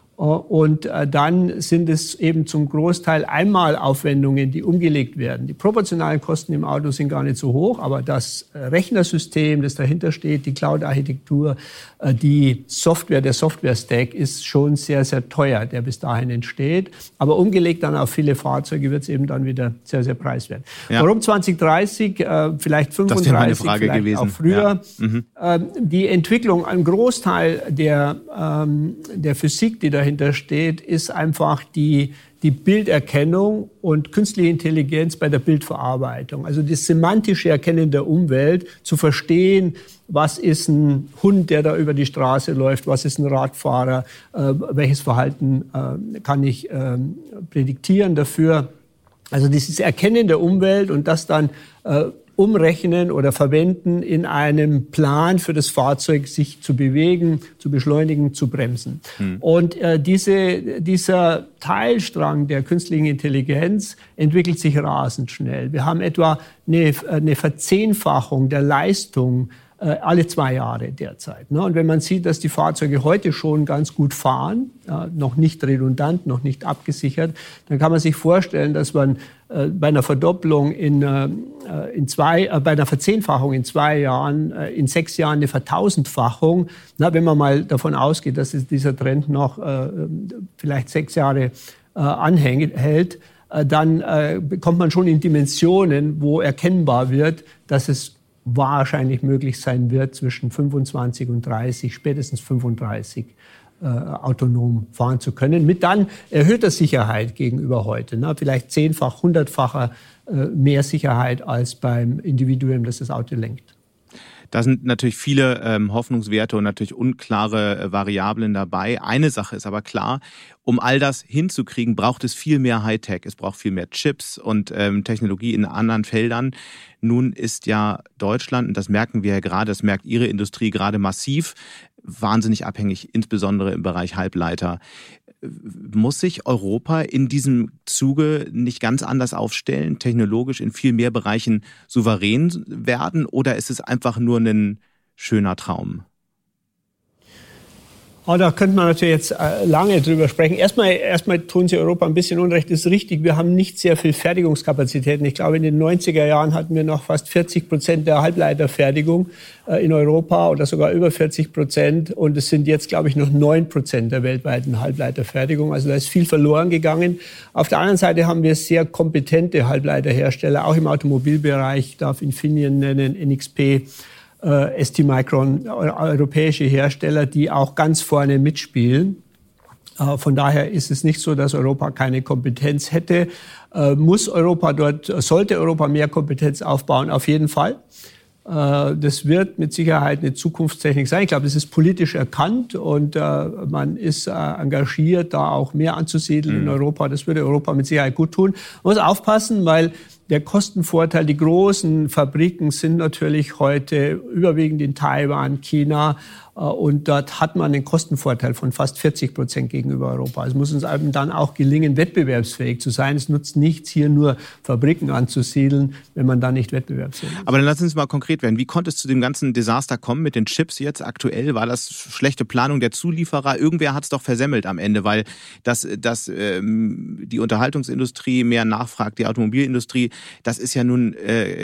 Und dann sind es eben zum Großteil Einmalaufwendungen, die umgelegt werden. Die proportionalen Kosten im Auto sind gar nicht so hoch, aber das Rechnersystem, das dahinter steht, die Cloud-Architektur, die Software, der Software-Stack ist schon sehr, sehr teuer, der bis dahin entsteht. Aber umgelegt dann auf viele Fahrzeuge wird es eben dann wieder sehr, sehr preiswert. Ja. Warum 2030, vielleicht 35, vielleicht gewesen. Auch früher? Ja. Die Entwicklung, ein Großteil der Physik, die dahinter steht, ist einfach die Bilderkennung und künstliche Intelligenz bei der Bildverarbeitung. Also das semantische Erkennen der Umwelt, zu verstehen, was ist ein Hund, der da über die Straße läuft, was ist ein Radfahrer, welches Verhalten kann ich prädiktieren dafür. Also dieses Erkennen der Umwelt und das dann umrechnen oder verwenden in einem Plan für das Fahrzeug, sich zu bewegen, zu beschleunigen, zu bremsen. Und dieser Teilstrang der künstlichen Intelligenz entwickelt sich rasend schnell. Wir haben etwa eine Verzehnfachung der Leistung alle 2 Jahre derzeit. Und wenn man sieht, dass die Fahrzeuge heute schon ganz gut fahren, noch nicht redundant, noch nicht abgesichert, dann kann man sich vorstellen, dass man bei einer Verdopplung bei einer Verzehnfachung in 2 Jahren, in 6 Jahren eine Vertausendfachung, wenn man mal davon ausgeht, dass dieser Trend noch vielleicht 6 Jahre anhält, dann kommt man schon in Dimensionen, wo erkennbar wird, dass es wahrscheinlich möglich sein wird, zwischen 25 und 30, spätestens 35 autonom fahren zu können, mit dann erhöhter Sicherheit gegenüber heute. Vielleicht 10-fach, 100-facher mehr Sicherheit als beim Individuum, das das Auto lenkt. Da sind natürlich viele Hoffnungswerte und natürlich unklare Variablen dabei. Eine Sache ist aber klar, um all das hinzukriegen, braucht es viel mehr Hightech. Es braucht viel mehr Chips und Technologie in anderen Feldern. Nun ist ja Deutschland, und das merken wir ja gerade, das merkt Ihre Industrie gerade massiv, wahnsinnig abhängig, insbesondere im Bereich Halbleiter. Muss sich Europa in diesem Zuge nicht ganz anders aufstellen, technologisch in viel mehr Bereichen souverän werden, oder ist es einfach nur ein schöner Traum? Da könnte man natürlich jetzt lange drüber sprechen. Erstmal tun Sie Europa ein bisschen Unrecht, das ist richtig. Wir haben nicht sehr viel Fertigungskapazitäten. Ich glaube, in den 90er Jahren hatten wir noch fast 40% der Halbleiterfertigung in Europa oder sogar über 40%. Und es sind jetzt, glaube ich, noch 9% der weltweiten Halbleiterfertigung. Also da ist viel verloren gegangen. Auf der anderen Seite haben wir sehr kompetente Halbleiterhersteller, auch im Automobilbereich. Ich darf Infineon nennen, NXP, STMicron, europäische Hersteller, die auch ganz vorne mitspielen. Von daher ist es nicht so, dass Europa keine Kompetenz hätte. Sollte Europa mehr Kompetenz aufbauen? Auf jeden Fall. Das wird mit Sicherheit eine Zukunftstechnik sein. Ich glaube, das ist politisch erkannt und man ist engagiert, da auch mehr anzusiedeln in Europa. Das würde Europa mit Sicherheit gut tun. Man muss aufpassen, weil der Kostenvorteil, die großen Fabriken sind natürlich heute überwiegend in Taiwan, China. Und dort hat man einen Kostenvorteil von fast 40% gegenüber Europa. Es muss uns eben dann auch gelingen, wettbewerbsfähig zu sein. Es nutzt nichts, hier nur Fabriken anzusiedeln, wenn man dann nicht wettbewerbsfähig ist. Aber dann lass uns mal konkret werden. Wie konnte es zu dem ganzen Desaster kommen mit den Chips jetzt aktuell? War das schlechte Planung der Zulieferer? Irgendwer hat es doch versemmelt am Ende, weil die Unterhaltungsindustrie mehr nachfragt, die Automobilindustrie, das ist ja nun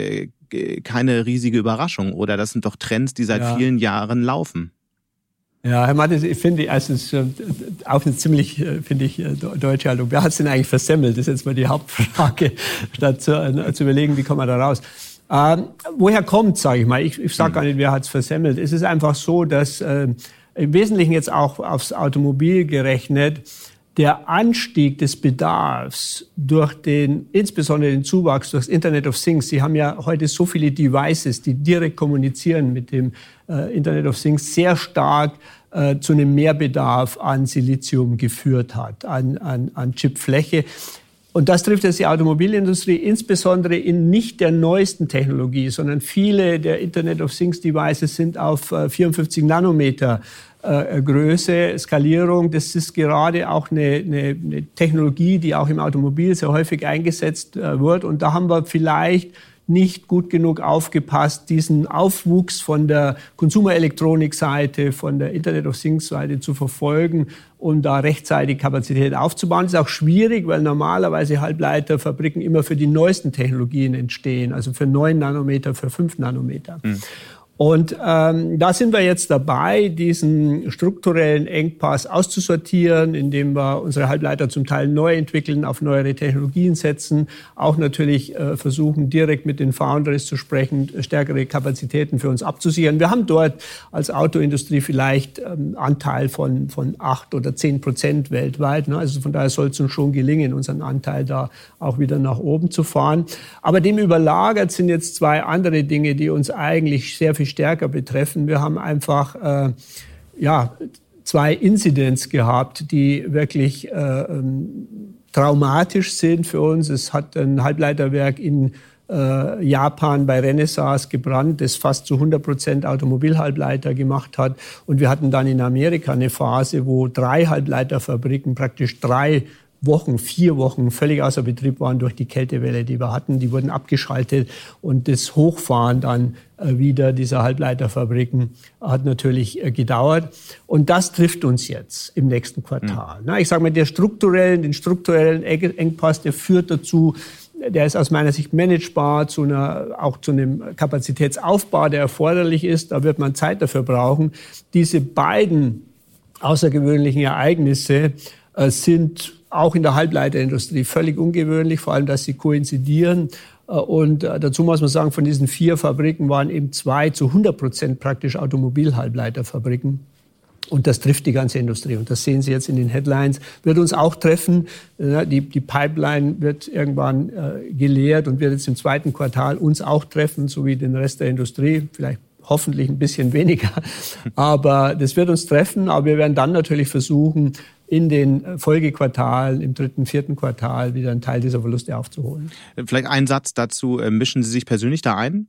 keine riesige Überraschung, oder? Das sind doch Trends, die seit vielen Jahren laufen. Ja, Herr Mattes, ich finde, also es ist auch eine ziemlich, finde ich, deutsche Haltung. Wer hat es denn eigentlich versemmelt? Das ist jetzt mal die Hauptfrage, statt zu überlegen, wie kommen wir da raus. Woher kommt, sage ich mal? Ich sage gar nicht, wer hat es versemmelt. Es ist einfach so, dass im Wesentlichen jetzt auch aufs Automobil gerechnet, der Anstieg des Bedarfs durch insbesondere den Zuwachs durch das Internet of Things, Sie haben ja heute so viele Devices, die direkt kommunizieren mit dem Internet of Things, sehr stark zu einem Mehrbedarf an Silizium geführt hat, an Chipfläche. Und das trifft jetzt die Automobilindustrie, insbesondere in nicht der neuesten Technologie, sondern viele der Internet of Things Devices sind auf 54 Nanometer Größe, Skalierung. Das ist gerade auch eine Technologie, die auch im Automobil sehr häufig eingesetzt wird. Und da haben wir vielleicht nicht gut genug aufgepasst, diesen Aufwuchs von der Consumer-Elektronik-Seite, von der Internet of Things-Seite zu verfolgen und da rechtzeitig Kapazität aufzubauen. Das ist auch schwierig, weil normalerweise Halbleiterfabriken immer für die neuesten Technologien entstehen, also für 9 Nanometer, für 5 Nanometer. Und da sind wir jetzt dabei, diesen strukturellen Engpass auszusortieren, indem wir unsere Halbleiter zum Teil neu entwickeln, auf neuere Technologien setzen, auch natürlich versuchen, direkt mit den Foundries zu sprechen, stärkere Kapazitäten für uns abzusichern. Wir haben dort als Autoindustrie vielleicht Anteil von 8 oder 10% weltweit. Ne? Also von daher soll es uns schon gelingen, unseren Anteil da auch wieder nach oben zu fahren. Aber dem überlagert sind jetzt 2 andere Dinge, die uns eigentlich sehr viel stärker betreffen. Wir haben einfach 2 Incidents gehabt, die wirklich traumatisch sind für uns. Es hat ein Halbleiterwerk in Japan bei Renesas gebrannt, das fast zu 100% Automobilhalbleiter gemacht hat. Und wir hatten dann in Amerika eine Phase, wo 3 Halbleiterfabriken praktisch 4 Wochen völlig außer Betrieb waren durch die Kältewelle, die wir hatten. Die wurden abgeschaltet und das Hochfahren dann wieder dieser Halbleiterfabriken hat natürlich gedauert. Und das trifft uns jetzt im nächsten Quartal. Ich sage mal, den strukturellen Engpass, der führt dazu, der ist aus meiner Sicht managebar, auch zu einem Kapazitätsaufbau, der erforderlich ist. Da wird man Zeit dafür brauchen. Diese beiden außergewöhnlichen Ereignisse sind auch in der Halbleiterindustrie völlig ungewöhnlich, vor allem, dass sie koinzidieren. Und dazu muss man sagen, von diesen 4 Fabriken waren eben 2 zu 100% praktisch Automobilhalbleiterfabriken. Und das trifft die ganze Industrie. Und das sehen Sie jetzt in den Headlines. Wird uns auch treffen. Die Pipeline wird irgendwann geleert und wird jetzt im 2. Quartal uns auch treffen, so wie den Rest der Industrie. Vielleicht hoffentlich ein bisschen weniger. Aber das wird uns treffen. Aber wir werden dann natürlich versuchen, in den Folgequartalen, im 3., 4. Quartal wieder einen Teil dieser Verluste aufzuholen. Vielleicht ein Satz dazu. Mischen Sie sich persönlich da ein?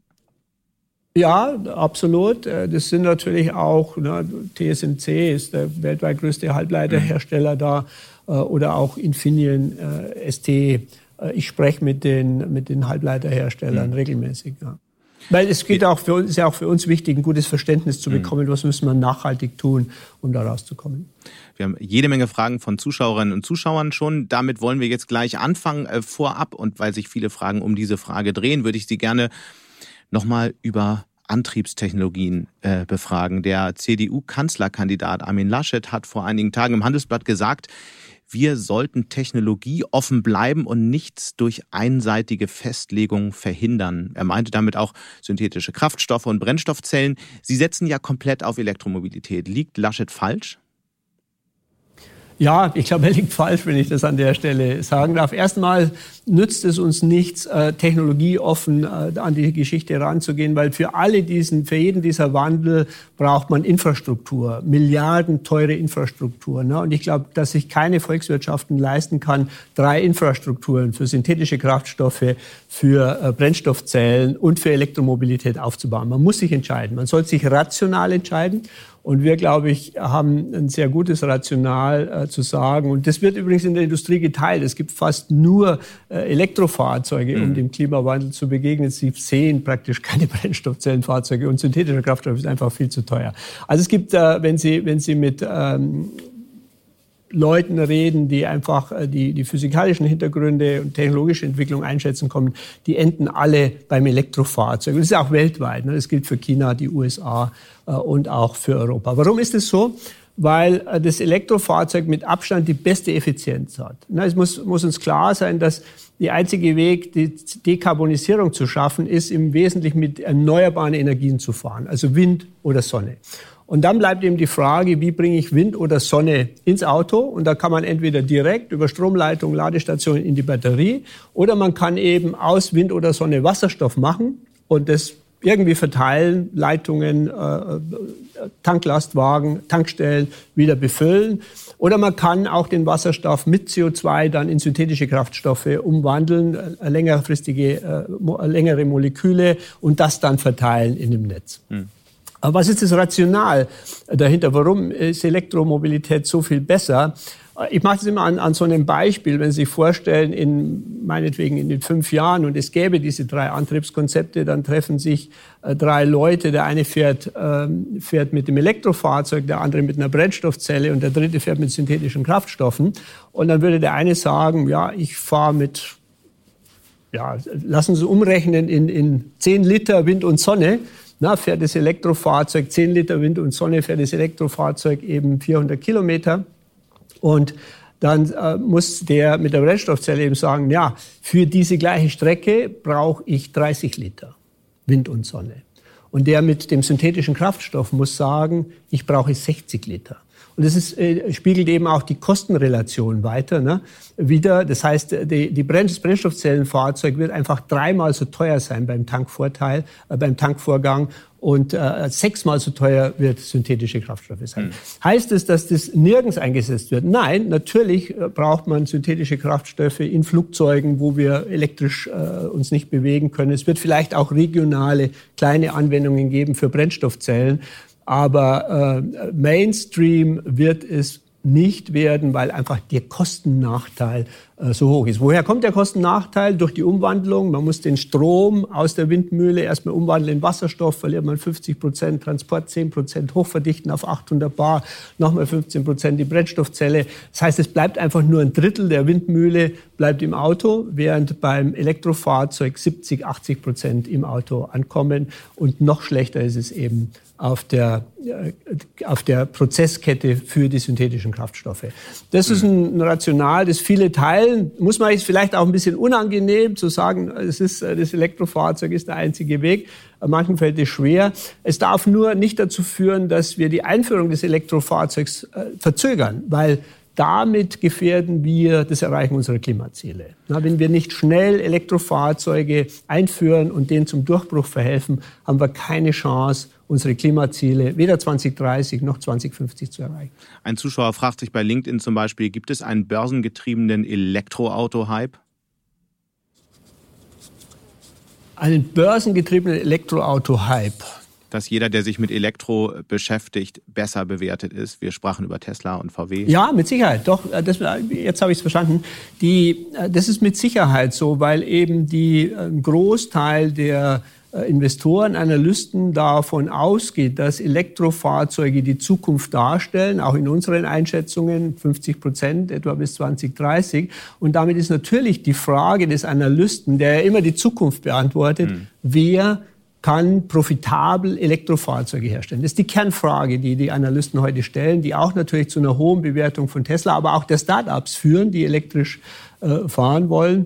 Ja, absolut. Das sind natürlich auch, TSMC ist der weltweit größte Halbleiterhersteller da, oder auch Infineon, ST. Ich spreche mit den Halbleiterherstellern regelmäßig. Ja. Weil es geht auch für uns, ist ja auch für uns wichtig, ein gutes Verständnis zu bekommen, was müssen wir nachhaltig tun, um da rauszukommen. Wir haben jede Menge Fragen von Zuschauerinnen und Zuschauern schon. Damit wollen wir jetzt gleich anfangen vorab. Und weil sich viele Fragen um diese Frage drehen, würde ich Sie gerne nochmal über Antriebstechnologien befragen. Der CDU-Kanzlerkandidat Armin Laschet hat vor einigen Tagen im Handelsblatt gesagt, wir sollten technologieoffen bleiben und nichts durch einseitige Festlegungen verhindern. Er meinte damit auch synthetische Kraftstoffe und Brennstoffzellen. Sie setzen ja komplett auf Elektromobilität. Liegt Laschet falsch? Ja, ich glaube, er liegt falsch, wenn ich das an der Stelle sagen darf. Erstmal nützt es uns nichts, technologieoffen an die Geschichte ranzugehen, weil für jeden dieser Wandel braucht man Infrastruktur, milliardenteure Infrastruktur. Ne? Und ich glaube, dass sich keine Volkswirtschaften leisten kann, 3 Infrastrukturen für synthetische Kraftstoffe, für Brennstoffzellen und für Elektromobilität aufzubauen. Man muss sich entscheiden. Man soll sich rational entscheiden. Und wir, glaube ich, haben ein sehr gutes Rational zu sagen. Und das wird übrigens in der Industrie geteilt. Es gibt fast nur Elektrofahrzeuge, um dem Klimawandel zu begegnen. Sie sehen praktisch keine Brennstoffzellenfahrzeuge. Und synthetischer Kraftstoff ist einfach viel zu teuer. Also es gibt, wenn Sie mit Leuten reden, die einfach die physikalischen Hintergründe und technologische Entwicklung einschätzen kommen, die enden alle beim Elektrofahrzeug. Und das ist auch weltweit. Ne? Das gilt für China, die USA und auch für Europa. Warum ist es so? Weil das Elektrofahrzeug mit Abstand die beste Effizienz hat. Na, es muss uns klar sein, dass der einzige Weg, die Dekarbonisierung zu schaffen, ist im Wesentlichen mit erneuerbaren Energien zu fahren, also Wind oder Sonne. Und dann bleibt eben die Frage, wie bringe ich Wind oder Sonne ins Auto? Und da kann man entweder direkt über Stromleitungen, Ladestationen in die Batterie oder man kann eben aus Wind oder Sonne Wasserstoff machen und das irgendwie verteilen, Leitungen, Tanklastwagen, Tankstellen wieder befüllen. Oder man kann auch den Wasserstoff mit CO2 dann in synthetische Kraftstoffe umwandeln, längere Moleküle und das dann verteilen in dem Netz. Aber was ist das Rational dahinter? Warum ist Elektromobilität so viel besser? Ich mache das immer an so einem Beispiel, wenn Sie sich vorstellen, meinetwegen in den 5 Jahren und es gäbe diese 3 Antriebskonzepte, dann treffen sich 3 Leute. Der eine fährt mit dem Elektrofahrzeug, der andere mit einer Brennstoffzelle und der dritte fährt mit synthetischen Kraftstoffen. Und dann würde der eine sagen, ja, ich fahre mit, lassen Sie umrechnen in 10 Liter Wind und Sonne. Fährt das Elektrofahrzeug 10 Liter Wind und Sonne, fährt das Elektrofahrzeug eben 400 Kilometer. Und dann muss der mit der Brennstoffzelle eben sagen, ja, für diese gleiche Strecke brauche ich 30 Liter Wind und Sonne. Und der mit dem synthetischen Kraftstoff muss sagen, ich brauche 60 Liter. Und das spiegelt eben auch die Kostenrelation weiter, wieder. Das heißt, das Brennstoffzellenfahrzeug wird einfach 3-mal so teuer sein beim Tankvorgang und 6-mal so teuer wird synthetische Kraftstoffe sein. Heißt es, dass das nirgends eingesetzt wird? Nein, natürlich braucht man synthetische Kraftstoffe in Flugzeugen, wo wir elektrisch uns nicht bewegen können. Es wird vielleicht auch regionale kleine Anwendungen geben für Brennstoffzellen. Aber Mainstream wird es nicht werden, weil einfach der Kostennachteil so hoch ist. Woher kommt der Kostennachteil? Durch die Umwandlung. Man muss den Strom aus der Windmühle erstmal umwandeln in Wasserstoff, verliert man 50%, Transport 10%, hochverdichten auf 800 Bar, nochmal 15% die Brennstoffzelle. Das heißt, es bleibt einfach nur ein Drittel der Windmühle bleibt im Auto, während beim Elektrofahrzeug 70-80% im Auto ankommen. Und noch schlechter ist es eben auf der Prozesskette für die synthetischen Kraftstoffe. Das ist ein Rational, das viele teilen. Muss man jetzt vielleicht auch ein bisschen unangenehm zu sagen, das Elektrofahrzeug ist der einzige Weg. Manchen fällt es schwer. Es darf nur nicht dazu führen, dass wir die Einführung des Elektrofahrzeugs verzögern, weil damit gefährden wir das Erreichen unserer Klimaziele. Wenn wir nicht schnell Elektrofahrzeuge einführen und denen zum Durchbruch verhelfen, haben wir keine Chance, unsere Klimaziele weder 2030 noch 2050 zu erreichen. Ein Zuschauer fragt sich bei LinkedIn zum Beispiel, gibt es einen börsengetriebenen Elektroauto-Hype? Einen börsengetriebenen Elektroauto-Hype? Dass jeder, der sich mit Elektro beschäftigt, besser bewertet ist. Wir sprachen über Tesla und VW. Ja, mit Sicherheit. Doch, jetzt habe ich es verstanden. Das ist mit Sicherheit so, weil eben ein Großteil der Investoren, Analysten davon ausgeht, dass Elektrofahrzeuge die Zukunft darstellen, auch in unseren Einschätzungen 50% etwa bis 2030. Und damit ist natürlich die Frage des Analysten, der ja immer die Zukunft beantwortet, wer kann profitabel Elektrofahrzeuge herstellen. Das ist die Kernfrage, die die Analysten heute stellen, die auch natürlich zu einer hohen Bewertung von Tesla, aber auch der Start-ups führen, die elektrisch fahren wollen.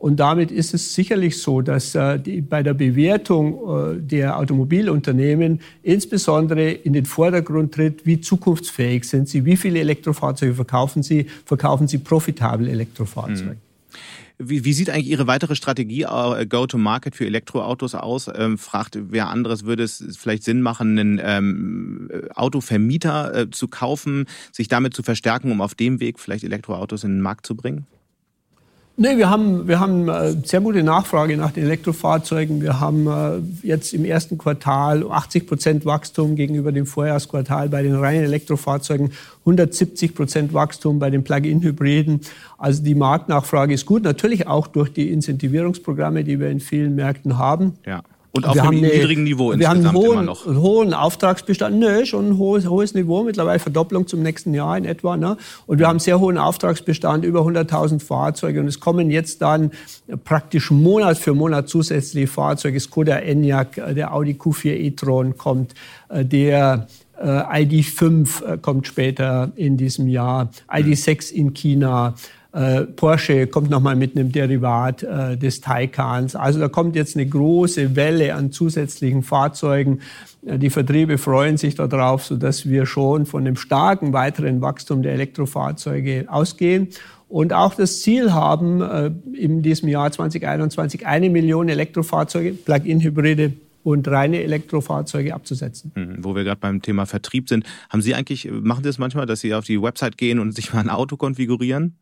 Und damit ist es sicherlich so, dass bei der Bewertung der Automobilunternehmen insbesondere in den Vordergrund tritt, wie zukunftsfähig sind sie, wie viele Elektrofahrzeuge verkaufen sie profitabel Elektrofahrzeuge. Wie sieht eigentlich Ihre weitere Strategie Go-to-Market für Elektroautos aus? Fragt wer anderes, würde es vielleicht Sinn machen, einen Autovermieter zu kaufen, sich damit zu verstärken, um auf dem Weg vielleicht Elektroautos in den Markt zu bringen? Nee, wir haben sehr gute Nachfrage nach den Elektrofahrzeugen. Wir haben jetzt im ersten Quartal 80% Wachstum gegenüber dem Vorjahresquartal bei den reinen Elektrofahrzeugen, 170% Wachstum bei den Plug-in-Hybriden. Also die Marktnachfrage ist gut, natürlich auch durch die Incentivierungsprogramme, die wir in vielen Märkten haben. Ja. Und auf einem niedrigen Niveau insgesamt immer noch. Wir haben einen hohen Auftragsbestand. Nö, schon ein hohes Niveau, mittlerweile Verdopplung zum nächsten Jahr in etwa. Ne? Und wir haben einen sehr hohen Auftragsbestand, über 100.000 Fahrzeuge. Und es kommen jetzt dann praktisch Monat für Monat zusätzliche Fahrzeuge. Skoda Enyaq, der Audi Q4 e-tron kommt, der ID.5 kommt später in diesem Jahr, ID.6 in China. Porsche kommt nochmal mit einem Derivat des Taycans. Also da kommt jetzt eine große Welle an zusätzlichen Fahrzeugen. Die Vertriebe freuen sich darauf, sodass wir schon von einem starken weiteren Wachstum der Elektrofahrzeuge ausgehen. Und auch das Ziel haben, in diesem Jahr 2021 1 Million Elektrofahrzeuge, Plug-in-Hybride und reine Elektrofahrzeuge abzusetzen. Wo wir gerade beim Thema Vertrieb sind, machen Sie das manchmal, dass Sie auf die Website gehen und sich mal ein Auto konfigurieren?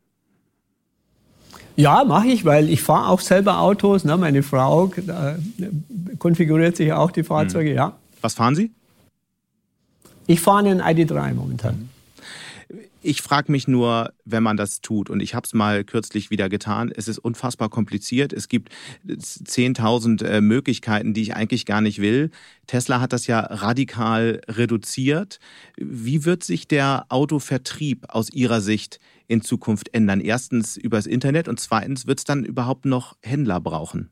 Ja, mache ich, weil ich fahre auch selber Autos. Ne? Meine Frau konfiguriert sich auch die Fahrzeuge, ja. Was fahren Sie? Ich fahre einen ID.3 momentan. Ich frage mich nur, wenn man das tut, und ich habe es mal kürzlich wieder getan, es ist unfassbar kompliziert. Es gibt 10.000 Möglichkeiten, die ich eigentlich gar nicht will. Tesla hat das ja radikal reduziert. Wie wird sich der Autovertrieb aus Ihrer Sicht in Zukunft ändern? Erstens übers Internet und zweitens, wird es dann überhaupt noch Händler brauchen?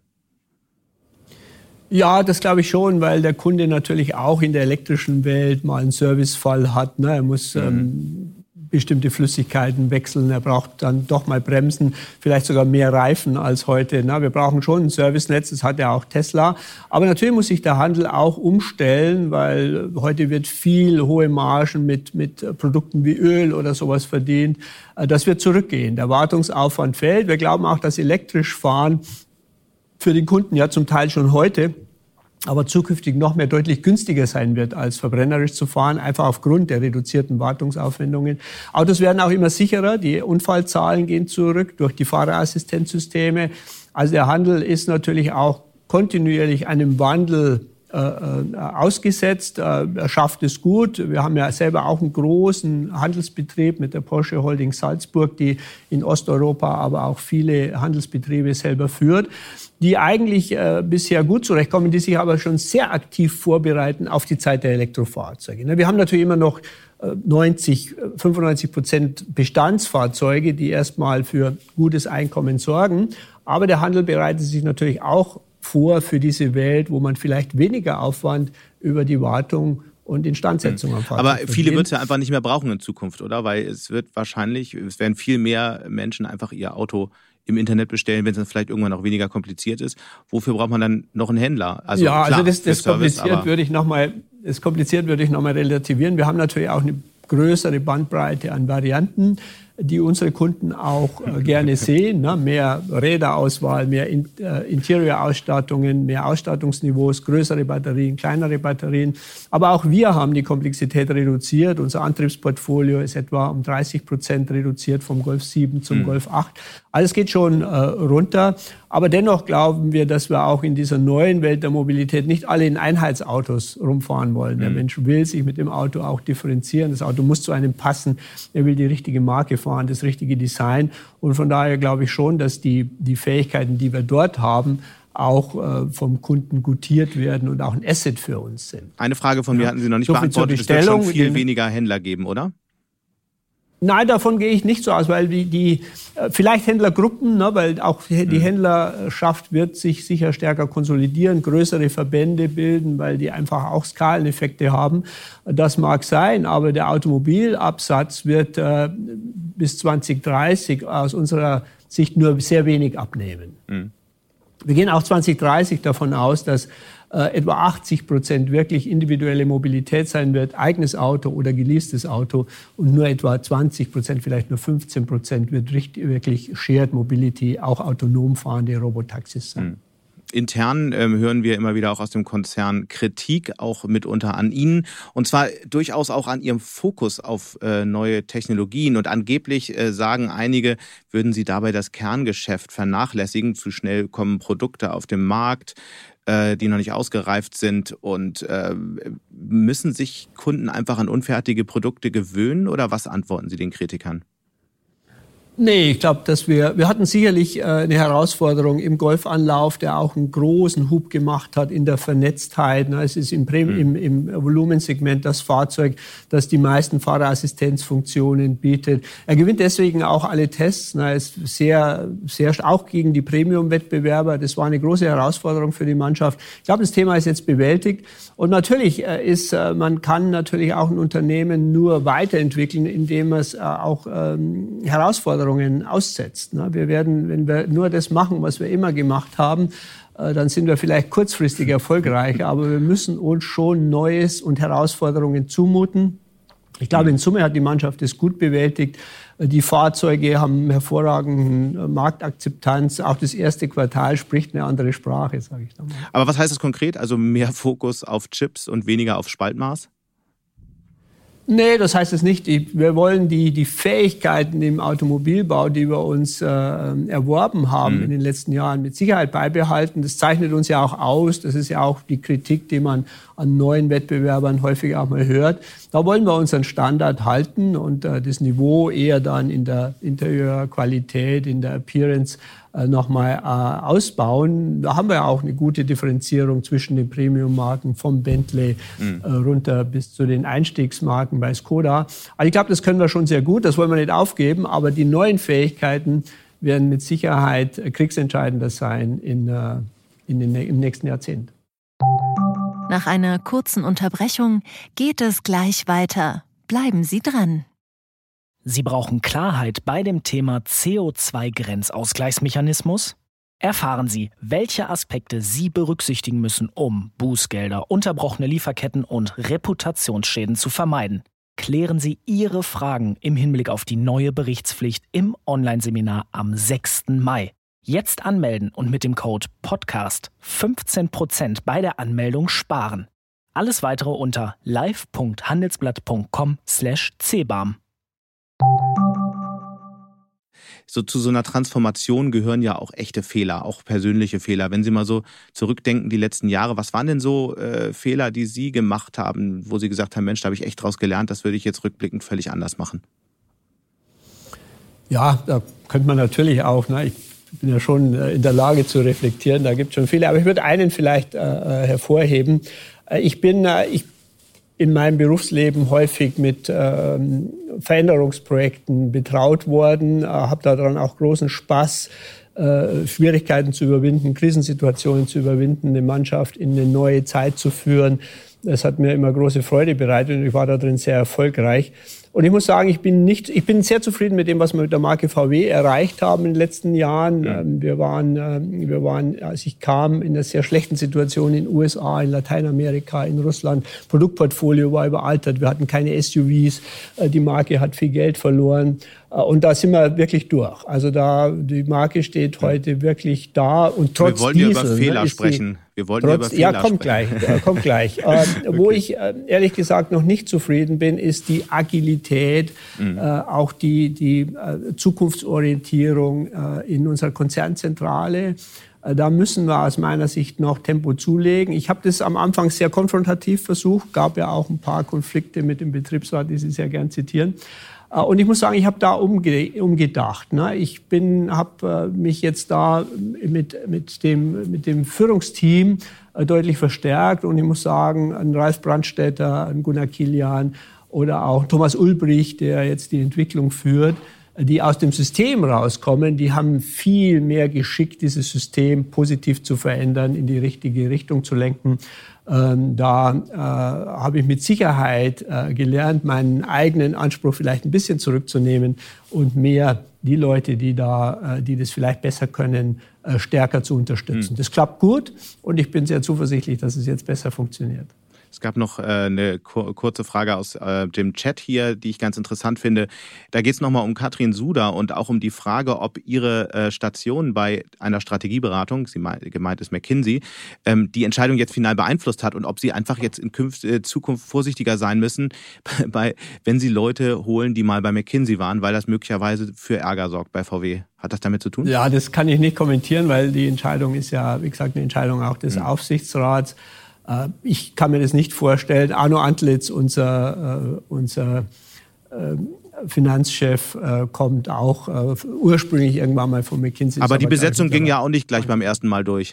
Ja, das glaube ich schon, weil der Kunde natürlich auch in der elektrischen Welt mal einen Servicefall hat. Ne? Er muss bestimmte Flüssigkeiten wechseln, er braucht dann doch mal Bremsen, vielleicht sogar mehr Reifen als heute. Na, wir brauchen schon ein Servicenetz, das hat ja auch Tesla. Aber natürlich muss sich der Handel auch umstellen, weil heute wird viel hohe Margen mit Produkten wie Öl oder sowas verdient. Das wird zurückgehen. Der Wartungsaufwand fällt. Wir glauben auch, dass elektrisch fahren für den Kunden ja zum Teil schon heute, aber zukünftig noch mehr deutlich günstiger sein wird, als verbrennerisch zu fahren, einfach aufgrund der reduzierten Wartungsaufwendungen. Autos werden auch immer sicherer, die Unfallzahlen gehen zurück durch die Fahrerassistenzsysteme. Also der Handel ist natürlich auch kontinuierlich einem Wandel ausgesetzt. Er schafft es gut. Wir haben ja selber auch einen großen Handelsbetrieb mit der Porsche Holding Salzburg, die in Osteuropa aber auch viele Handelsbetriebe selber führt, die eigentlich bisher gut zurechtkommen, die sich aber schon sehr aktiv vorbereiten auf die Zeit der Elektrofahrzeuge. Wir haben natürlich immer noch 95% Bestandsfahrzeuge, die erstmal für gutes Einkommen sorgen. Aber der Handel bereitet sich natürlich auch vor für diese Welt, wo man vielleicht weniger Aufwand über die Wartung und Instandsetzung am Fahrzeug Aber viele wird es ja einfach nicht mehr brauchen in Zukunft, oder? Weil es werden viel mehr Menschen einfach ihr Auto im Internet bestellen, wenn es dann vielleicht irgendwann auch weniger kompliziert ist. Wofür braucht man dann noch einen Händler? Also, ja, klar, also das kompliziert würde ich noch mal relativieren. Wir haben natürlich auch eine größere Bandbreite an Varianten, die unsere Kunden auch gerne sehen. Ne? Mehr Räderauswahl, mehr Interior-Ausstattungen, mehr Ausstattungsniveaus, größere Batterien, kleinere Batterien. Aber auch wir haben die Komplexität reduziert. Unser Antriebsportfolio ist etwa um 30% reduziert vom Golf 7 zum Golf 8. Alles geht schon runter. Aber dennoch glauben wir, dass wir auch in dieser neuen Welt der Mobilität nicht alle in Einheitsautos rumfahren wollen. Der Mensch will sich mit dem Auto auch differenzieren. Das Auto muss zu einem passen. Er will die richtige Marke fahren, das richtige Design. Und von daher glaube ich schon, dass die Fähigkeiten, die wir dort haben, auch vom Kunden gutiert werden und auch ein Asset für uns sind. Eine Frage von mir hatten Sie noch nicht beantwortet. Es wird schon viel weniger Händler geben, oder? Nein, davon gehe ich nicht so aus, weil die vielleicht Händlergruppen, ne, weil auch die Händlerschaft wird sich sicher stärker konsolidieren, größere Verbände bilden, weil die einfach auch Skaleneffekte haben. Das mag sein, aber der Automobilabsatz wird bis 2030 aus unserer Sicht nur sehr wenig abnehmen. Wir gehen auch 2030 davon aus, dass etwa 80% wirklich individuelle Mobilität sein wird, eigenes Auto oder geleastes Auto, und nur etwa 20%, vielleicht nur 15% wird wirklich Shared Mobility, auch autonom fahrende Robotaxis sein. Intern hören wir immer wieder auch aus dem Konzern Kritik, auch mitunter an Ihnen, und zwar durchaus auch an Ihrem Fokus auf neue Technologien. Und angeblich sagen einige, würden Sie dabei das Kerngeschäft vernachlässigen. Zu schnell kommen Produkte auf den Markt, die noch nicht ausgereift sind, und müssen sich Kunden einfach an unfertige Produkte gewöhnen, oder was antworten Sie den Kritikern? Nee, ich glaube, dass wir hatten sicherlich eine Herausforderung im Golfanlauf, der auch einen großen Hub gemacht hat in der Vernetztheit. Es ist im Volumensegment das Fahrzeug, das die meisten Fahrerassistenzfunktionen bietet. Er gewinnt deswegen auch alle Tests. Er ist sehr, sehr auch gegen die Premium-Wettbewerber. Das war eine große Herausforderung für die Mannschaft. Ich glaube, das Thema ist jetzt bewältigt. Und natürlich man kann natürlich auch ein Unternehmen nur weiterentwickeln, indem es auch Herausforderungen aussetzt. Wir werden, wenn wir nur das machen, was wir immer gemacht haben, dann sind wir vielleicht kurzfristig erfolgreich, aber wir müssen uns schon Neues und Herausforderungen zumuten. Ich glaube, in Summe hat die Mannschaft das gut bewältigt. Die Fahrzeuge haben hervorragende Marktakzeptanz. Auch das erste Quartal spricht eine andere Sprache, sage ich dann mal. Aber was heißt das konkret? Also mehr Fokus auf Chips und weniger auf Spaltmaß? Nee, das heißt es nicht. Wir wollen die Fähigkeiten im Automobilbau, die wir uns erworben haben in den letzten Jahren, mit Sicherheit beibehalten. Das zeichnet uns ja auch aus. Das ist ja auch die Kritik, die man an neuen Wettbewerbern häufig auch mal hört. Da wollen wir unseren Standard halten und das Niveau eher dann in der Interieurqualität, in der Appearance nochmal ausbauen. Da haben wir ja auch eine gute Differenzierung zwischen den Premium-Marken vom Bentley runter bis zu den Einstiegsmarken bei Skoda. Also ich glaube, das können wir schon sehr gut, das wollen wir nicht aufgeben, aber die neuen Fähigkeiten werden mit Sicherheit kriegsentscheidender sein im nächsten Jahrzehnt. Nach einer kurzen Unterbrechung geht es gleich weiter. Bleiben Sie dran. Sie brauchen Klarheit bei dem Thema CO2-Grenzausgleichsmechanismus? Erfahren Sie, welche Aspekte Sie berücksichtigen müssen, um Bußgelder, unterbrochene Lieferketten und Reputationsschäden zu vermeiden. Klären Sie Ihre Fragen im Hinblick auf die neue Berichtspflicht im Online-Seminar am 6. Mai. Jetzt anmelden und mit dem Code PODCAST 15% bei der Anmeldung sparen. Alles weitere unter live.handelsblatt.com/cbam. Zu so einer Transformation gehören ja auch echte Fehler, auch persönliche Fehler. Wenn Sie mal so zurückdenken, die letzten Jahre, was waren denn so Fehler, die Sie gemacht haben, wo Sie gesagt haben, Mensch, da habe ich echt draus gelernt, das würde ich jetzt rückblickend völlig anders machen? Ja, da könnte man natürlich auch, ich bin ja schon in der Lage zu reflektieren, da gibt es schon viele, aber ich würde einen vielleicht hervorheben. Ich bin in meinem Berufsleben häufig mit Veränderungsprojekten betraut worden, habe daran auch großen Spaß, Schwierigkeiten zu überwinden, Krisensituationen zu überwinden, eine Mannschaft in eine neue Zeit zu führen. Das hat mir immer große Freude bereitet und ich war da drin sehr erfolgreich. Und ich muss sagen, ich bin sehr zufrieden mit dem, was wir mit der Marke VW erreicht haben in den letzten Jahren. Ja. Wir waren, als ich kam, in einer sehr schlechten Situation in den USA, in Lateinamerika, in Russland. Produktportfolio war überaltert. Wir hatten keine SUVs. Die Marke hat viel Geld verloren. Und da sind wir wirklich durch. Also die Marke steht heute wirklich da. Und trotz wir wollen ja über Fehler sprechen. Wir wollen über Fehler ja, kommt gleich. Wo ich ehrlich gesagt noch nicht zufrieden bin, ist die Agilität, auch die Zukunftsorientierung in unserer Konzernzentrale. Da müssen wir aus meiner Sicht noch Tempo zulegen. Ich habe das am Anfang sehr konfrontativ versucht, gab ja auch ein paar Konflikte mit dem Betriebsrat, die Sie sehr gern zitieren. Und ich muss sagen, ich habe da umgedacht. Ich habe mich jetzt da mit dem Führungsteam deutlich verstärkt. Und ich muss sagen, ein Ralf Brandstätter, ein Gunnar Kilian oder auch Thomas Ulbrich, der jetzt die Entwicklung führt, die aus dem System rauskommen, die haben viel mehr Geschick, dieses System positiv zu verändern, in die richtige Richtung zu lenken. Da habe ich mit Sicherheit gelernt, meinen eigenen Anspruch vielleicht ein bisschen zurückzunehmen und mehr die Leute, die das vielleicht besser können, stärker zu unterstützen. Das klappt gut und ich bin sehr zuversichtlich, dass es jetzt besser funktioniert. Es gab noch eine kurze Frage aus dem Chat hier, die ich ganz interessant finde. Da geht es nochmal um Katrin Suder und auch um die Frage, ob ihre Station bei einer Strategieberatung, gemeint ist McKinsey, die Entscheidung jetzt final beeinflusst hat und ob sie einfach jetzt in Zukunft vorsichtiger sein müssen, wenn sie Leute holen, die mal bei McKinsey waren, weil das möglicherweise für Ärger sorgt bei VW. Hat das damit zu tun? Ja, das kann ich nicht kommentieren, weil die Entscheidung ist ja, wie gesagt, eine Entscheidung auch des Aufsichtsrats. Ich kann mir das nicht vorstellen. Arno Antlitz, unser Finanzchef, kommt auch ursprünglich irgendwann mal von McKinsey. Aber die Besetzung ging ja auch nicht gleich beim ersten Mal durch.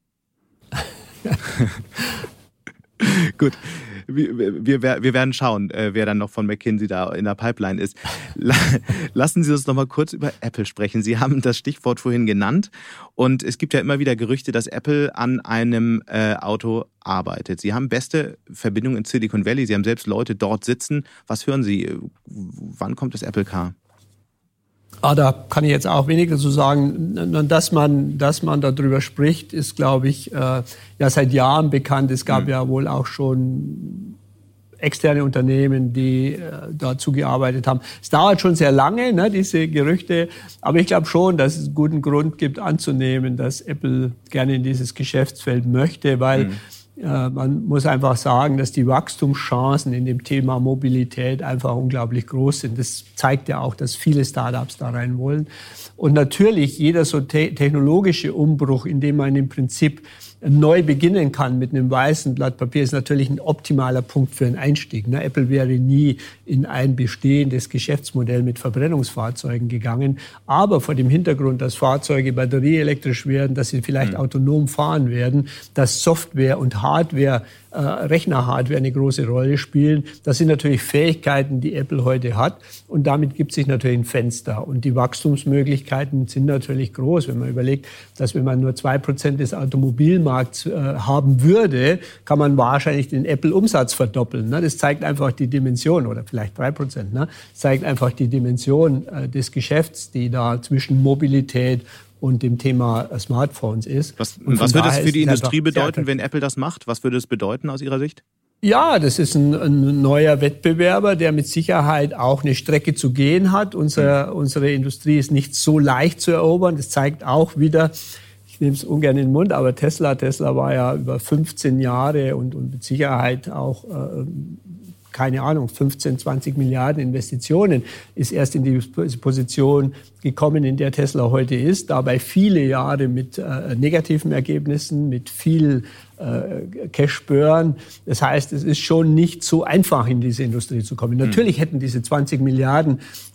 Gut. Wir werden schauen, wer dann noch von McKinsey da in der Pipeline ist. Lassen Sie uns noch mal kurz über Apple sprechen. Sie haben das Stichwort vorhin genannt und es gibt ja immer wieder Gerüchte, dass Apple an einem Auto arbeitet. Sie haben beste Verbindung in Silicon Valley. Sie haben selbst Leute dort sitzen. Was hören Sie? Wann kommt das Apple Car? Da kann ich jetzt auch wenig dazu sagen. Dass man darüber spricht, ist, glaube ich, ja seit Jahren bekannt. Es gab ja wohl auch schon externe Unternehmen, die dazu gearbeitet haben. Es dauert schon sehr lange, ne, diese Gerüchte. Aber ich glaube schon, dass es einen guten Grund gibt anzunehmen, dass Apple gerne in dieses Geschäftsfeld möchte, weil man muss einfach sagen, dass die Wachstumschancen in dem Thema Mobilität einfach unglaublich groß sind. Das zeigt ja auch, dass viele Startups da rein wollen. Und natürlich jeder so technologische Umbruch, in dem man im Prinzip neu beginnen kann mit einem weißen Blatt Papier, ist natürlich ein optimaler Punkt für einen Einstieg. Apple wäre nie in ein bestehendes Geschäftsmodell mit Verbrennungsfahrzeugen gegangen. Aber vor dem Hintergrund, dass Fahrzeuge batterieelektrisch werden, dass sie vielleicht autonom fahren werden, dass Software und Hardware, Rechnerhardware eine große Rolle spielen. Das sind natürlich Fähigkeiten, die Apple heute hat. Und damit gibt sich natürlich ein Fenster. Und die Wachstumsmöglichkeiten sind natürlich groß. Wenn man überlegt, dass wenn man nur 2% des Automobilmarkts haben würde, kann man wahrscheinlich den Apple-Umsatz verdoppeln. Das zeigt einfach die Dimension, oder vielleicht 3%. Das zeigt einfach die Dimension des Geschäfts, die da zwischen Mobilität und dem Thema Smartphones ist. Was würde es für die Industrie bedeuten, wenn Apple das macht? Was würde es bedeuten aus Ihrer Sicht? Ja, das ist ein neuer Wettbewerber, der mit Sicherheit auch eine Strecke zu gehen hat. Unsere Industrie ist nicht so leicht zu erobern. Das zeigt auch wieder, ich nehme es ungern in den Mund, aber Tesla war ja über 15 Jahre und mit Sicherheit auch keine Ahnung, 15, 20 Milliarden Investitionen, ist erst in die Position gekommen, in der Tesla heute ist. Dabei viele Jahre mit negativen Ergebnissen, mit viel Cash-Burn. Das heißt, es ist schon nicht so einfach, in diese Industrie zu kommen. Natürlich hätten diese 20 Milliarden,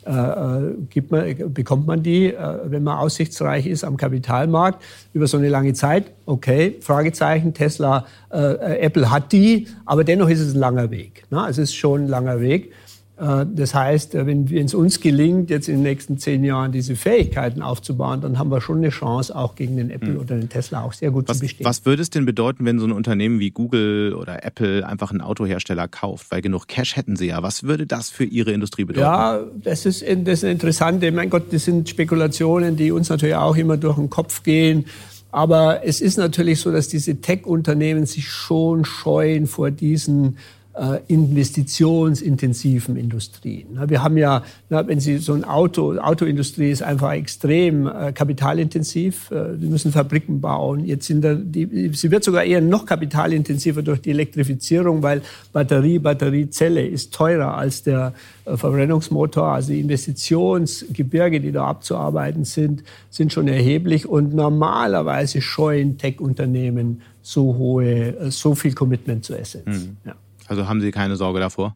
bekommt man die, wenn man aussichtsreich ist am Kapitalmarkt, über so eine lange Zeit. Okay, Fragezeichen, Tesla, Apple hat die, aber dennoch ist es ein langer Weg. Es ist schon ein langer Weg. Das heißt, wenn es uns gelingt, jetzt in den nächsten 10 Jahren diese Fähigkeiten aufzubauen, dann haben wir schon eine Chance, auch gegen den Apple oder den Tesla auch sehr gut zu bestehen. Was würde es denn bedeuten, wenn so ein Unternehmen wie Google oder Apple einfach einen Autohersteller kauft? Weil genug Cash hätten sie ja. Was würde das für Ihre Industrie bedeuten? Ja, das ist eine interessante, mein Gott, das sind Spekulationen, die uns natürlich auch immer durch den Kopf gehen. Aber es ist natürlich so, dass diese Tech-Unternehmen sich schon scheuen vor diesen investitionsintensiven Industrien. Wir haben ja, wenn Sie so ein Autoindustrie ist einfach extrem kapitalintensiv. Wir müssen Fabriken bauen. Jetzt sie wird sogar eher noch kapitalintensiver durch die Elektrifizierung, weil Batteriezelle ist teurer als der Verbrennungsmotor. Also die Investitionsgebirge, die da abzuarbeiten sind schon erheblich. Und normalerweise scheuen Tech-Unternehmen so viel Commitment zu Assets. Ja. Also haben Sie keine Sorge davor?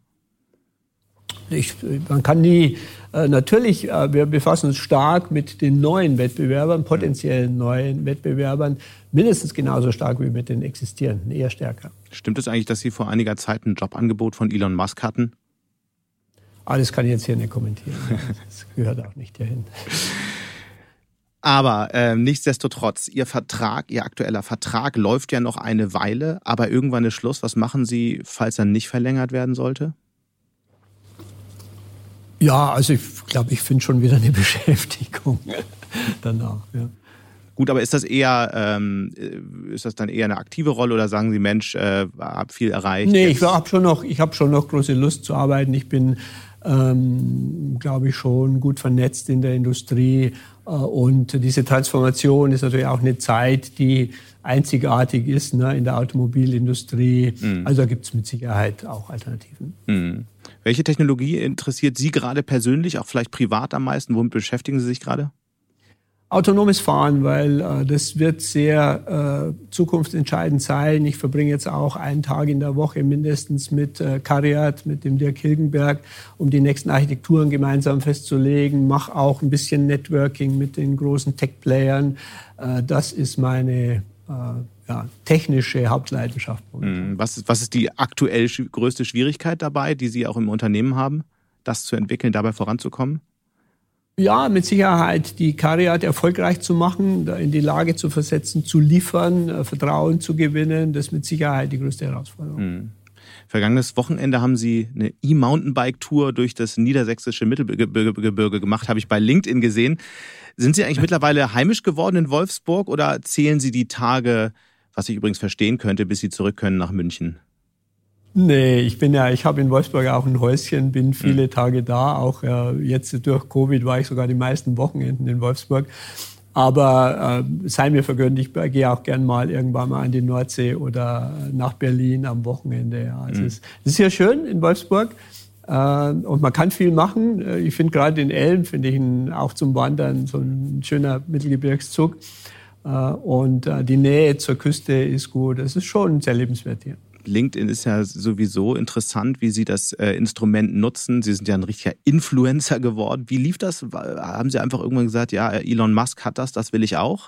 Man kann nie, natürlich, wir befassen uns stark mit den neuen Wettbewerbern, potenziellen neuen Wettbewerbern, mindestens genauso stark wie mit den existierenden, eher stärker. Stimmt es eigentlich, dass Sie vor einiger Zeit ein Jobangebot von Elon Musk hatten? das kann ich jetzt hier nicht kommentieren. Das gehört auch nicht hierhin. Aber nichtsdestotrotz, Ihr aktueller Vertrag läuft ja noch eine Weile, aber irgendwann ist Schluss. Was machen Sie, falls er nicht verlängert werden sollte? Ja, also ich glaube, ich finde schon wieder eine Beschäftigung danach. Ja. Gut, aber ist das dann eher eine aktive Rolle oder sagen Sie, Mensch, hab viel erreicht? Nee, ich habe schon noch große Lust zu arbeiten. Ich bin, glaube ich, schon gut vernetzt in der Industrie. Und diese Transformation ist natürlich auch eine Zeit, die einzigartig ist, ne, in der Automobilindustrie. Also da gibt es mit Sicherheit auch Alternativen. Welche Technologie interessiert Sie gerade persönlich, auch vielleicht privat am meisten? Womit beschäftigen Sie sich gerade? Autonomes Fahren, weil das wird sehr zukunftsentscheidend sein. Ich verbringe jetzt auch einen Tag in der Woche mindestens mit CARIAD, mit dem Dirk Hilgenberg, um die nächsten Architekturen gemeinsam festzulegen. Mache auch ein bisschen Networking mit den großen Tech-Playern. Das ist meine technische Hauptleidenschaft. Was ist die aktuell größte Schwierigkeit dabei, die Sie auch im Unternehmen haben, das zu entwickeln, dabei voranzukommen? Ja, mit Sicherheit die CARIAD erfolgreich zu machen, in die Lage zu versetzen, zu liefern, Vertrauen zu gewinnen, das ist mit Sicherheit die größte Herausforderung. Vergangenes Wochenende haben Sie eine E-Mountainbike-Tour durch das niedersächsische Mittelgebirge gemacht, habe ich bei LinkedIn gesehen. Sind Sie eigentlich mittlerweile heimisch geworden in Wolfsburg oder zählen Sie die Tage, was ich übrigens verstehen könnte, bis Sie zurück können nach München? Nee, ich habe in Wolfsburg auch ein Häuschen, bin viele Tage da. Auch jetzt durch Covid war ich sogar die meisten Wochenenden in Wolfsburg. Aber sei mir vergönnt, ich gehe auch gern mal irgendwann mal an die Nordsee oder nach Berlin am Wochenende. Ja. Also es ist ja schön in Wolfsburg und man kann viel machen. Ich finde gerade den Elm, finde ich auch zum Wandern so ein schöner Mittelgebirgszug. Und die Nähe zur Küste ist gut. Es ist schon sehr lebenswert hier. LinkedIn ist ja sowieso interessant, wie Sie das Instrument nutzen. Sie sind ja ein richtiger Influencer geworden. Wie lief das? Haben Sie einfach irgendwann gesagt, ja, Elon Musk hat das will ich auch?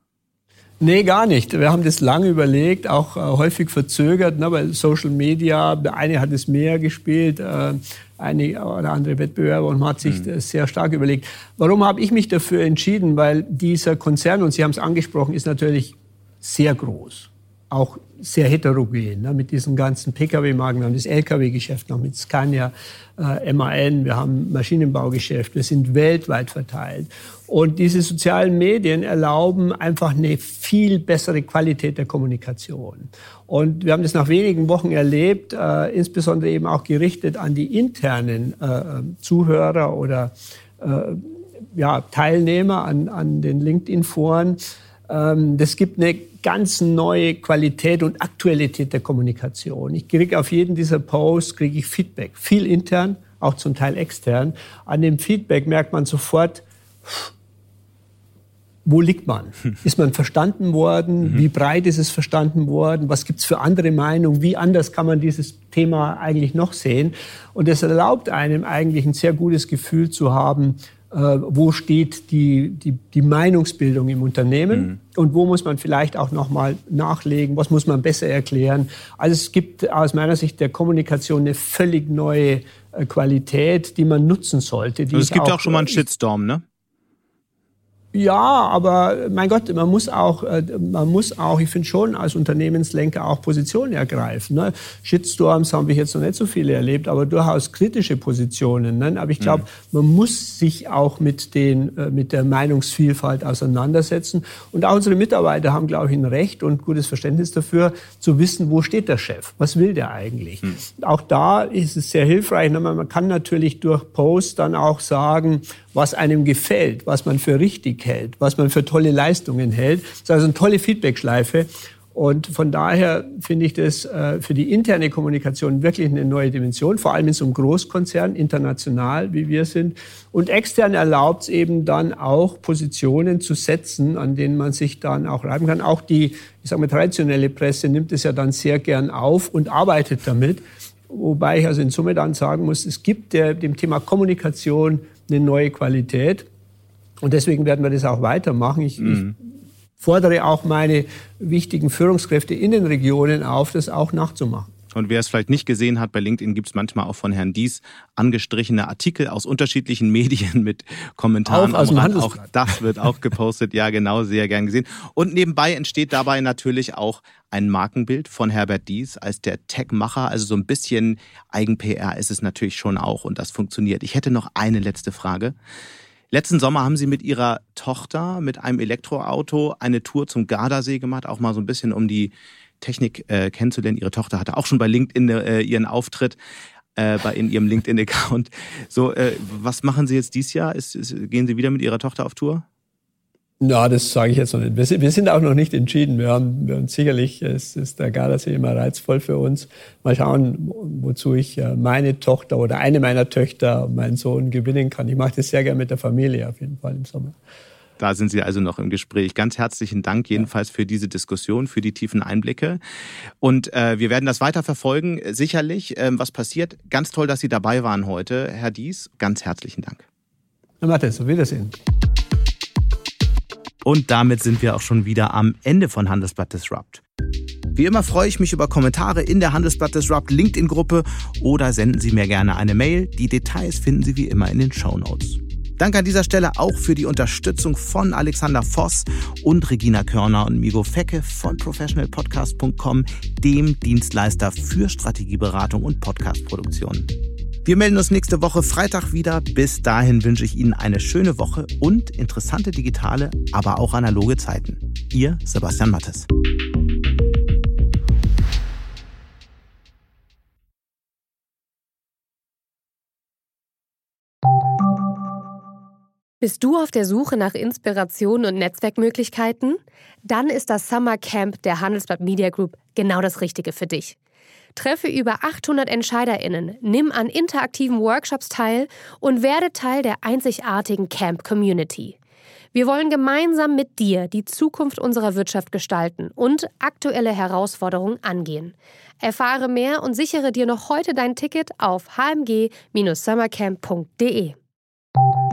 Nee, gar nicht. Wir haben das lange überlegt, auch häufig verzögert, ne, weil Social Media, der eine hat es mehr gespielt, eine oder andere Wettbewerber, und man hat sich sehr stark überlegt. Warum habe ich mich dafür entschieden? Weil dieser Konzern, und Sie haben es angesprochen, ist natürlich sehr groß. Auch sehr heterogen, ne, mit diesen ganzen Pkw-Marken. Wir haben das Lkw-Geschäft noch mit Scania, MAN, wir haben Maschinenbaugeschäft, wir sind weltweit verteilt. Und diese sozialen Medien erlauben einfach eine viel bessere Qualität der Kommunikation. Und wir haben das nach wenigen Wochen erlebt, insbesondere eben auch gerichtet an die internen Zuhörer oder Teilnehmer an den LinkedIn-Foren. Das gibt eine ganz neue Qualität und Aktualität der Kommunikation. Ich kriege auf jeden dieser Posts Feedback, viel intern, auch zum Teil extern. An dem Feedback merkt man sofort, wo liegt man? Ist man verstanden worden? Wie breit ist es verstanden worden? Was gibt's für andere Meinungen? Wie anders kann man dieses Thema eigentlich noch sehen? Und das erlaubt einem eigentlich ein sehr gutes Gefühl zu haben, wo steht die Meinungsbildung im Unternehmen und wo muss man vielleicht auch noch mal nachlegen, was muss man besser erklären. Also es gibt aus meiner Sicht der Kommunikation eine völlig neue Qualität, die man nutzen sollte. Also es gibt auch schon mal einen Shitstorm, ne? Ja, aber mein Gott, man muss auch, ich finde schon als Unternehmenslenker auch Positionen ergreifen. Ne? Shitstorms haben wir jetzt noch nicht so viele erlebt, aber durchaus kritische Positionen. Ne? Aber ich glaube, man muss sich auch mit der Meinungsvielfalt auseinandersetzen. Und auch unsere Mitarbeiter haben, glaube ich, ein Recht und gutes Verständnis dafür, zu wissen, wo steht der Chef? Was will der eigentlich? Auch da ist es sehr hilfreich. Ne? Man kann natürlich durch Posts dann auch sagen, was einem gefällt, was man für richtig hält, was man für tolle Leistungen hält. Das ist also eine tolle Feedbackschleife. Und von daher finde ich das für die interne Kommunikation wirklich eine neue Dimension, vor allem in so einem Großkonzern, international, wie wir sind. Und extern erlaubt es eben dann auch, Positionen zu setzen, an denen man sich dann auch reiben kann. Auch die, traditionelle Presse nimmt es ja dann sehr gern auf und arbeitet damit. Wobei ich also in Summe dann sagen muss, es gibt dem Thema Kommunikation eine neue Qualität. Und deswegen werden wir das auch weitermachen. Ich fordere auch meine wichtigen Führungskräfte in den Regionen auf, das auch nachzumachen. Und wer es vielleicht nicht gesehen hat, bei LinkedIn gibt es manchmal auch von Herrn Diess angestrichene Artikel aus unterschiedlichen Medien mit Kommentaren. Auch aus dem Auch das wird auch gepostet. Ja, genau, sehr gern gesehen. Und nebenbei entsteht dabei natürlich auch ein Markenbild von Herbert Diess als der Tech-Macher. Also so ein bisschen Eigen-PR ist es natürlich schon auch und das funktioniert. Ich hätte noch eine letzte Frage. Letzten Sommer haben Sie mit Ihrer Tochter mit einem Elektroauto eine Tour zum Gardasee gemacht, auch mal so ein bisschen um die Technik kennenzulernen. Ihre Tochter hatte auch schon bei LinkedIn ihren Auftritt in ihrem LinkedIn-Account. So, was machen Sie jetzt dieses Jahr? Gehen Sie wieder mit Ihrer Tochter auf Tour? Na, das sage ich jetzt noch nicht. Wir sind auch noch nicht entschieden. Wir haben sicherlich, es ist der Gardasee immer reizvoll für uns. Mal schauen, wozu ich meine Tochter oder eine meiner Töchter, meinen Sohn gewinnen kann. Ich mache das sehr gerne mit der Familie auf jeden Fall im Sommer. Da sind Sie also noch im Gespräch. Ganz herzlichen Dank jedenfalls für diese Diskussion, für die tiefen Einblicke. Und wir werden das weiter verfolgen, sicherlich, was passiert. Ganz toll, dass Sie dabei waren heute, Herr Diess. Ganz herzlichen Dank. Herr Mattes, auf Wiedersehen. Und damit sind wir auch schon wieder am Ende von Handelsblatt Disrupt. Wie immer freue ich mich über Kommentare in der Handelsblatt Disrupt LinkedIn-Gruppe oder senden Sie mir gerne eine Mail. Die Details finden Sie wie immer in den Shownotes. Danke an dieser Stelle auch für die Unterstützung von Alexander Voss und Regina Körner und Migo Fecke von professionalpodcast.com, dem Dienstleister für Strategieberatung und Podcastproduktion. Wir melden uns nächste Woche Freitag wieder. Bis dahin wünsche ich Ihnen eine schöne Woche und interessante digitale, aber auch analoge Zeiten. Ihr Sebastian Mattes. Bist du auf der Suche nach Inspiration und Netzwerkmöglichkeiten? Dann ist das Summer Camp der Handelsblatt Media Group genau das Richtige für dich. Treffe über 800 EntscheiderInnen, nimm an interaktiven Workshops teil und werde Teil der einzigartigen Camp-Community. Wir wollen gemeinsam mit dir die Zukunft unserer Wirtschaft gestalten und aktuelle Herausforderungen angehen. Erfahre mehr und sichere dir noch heute dein Ticket auf hmg-summercamp.de.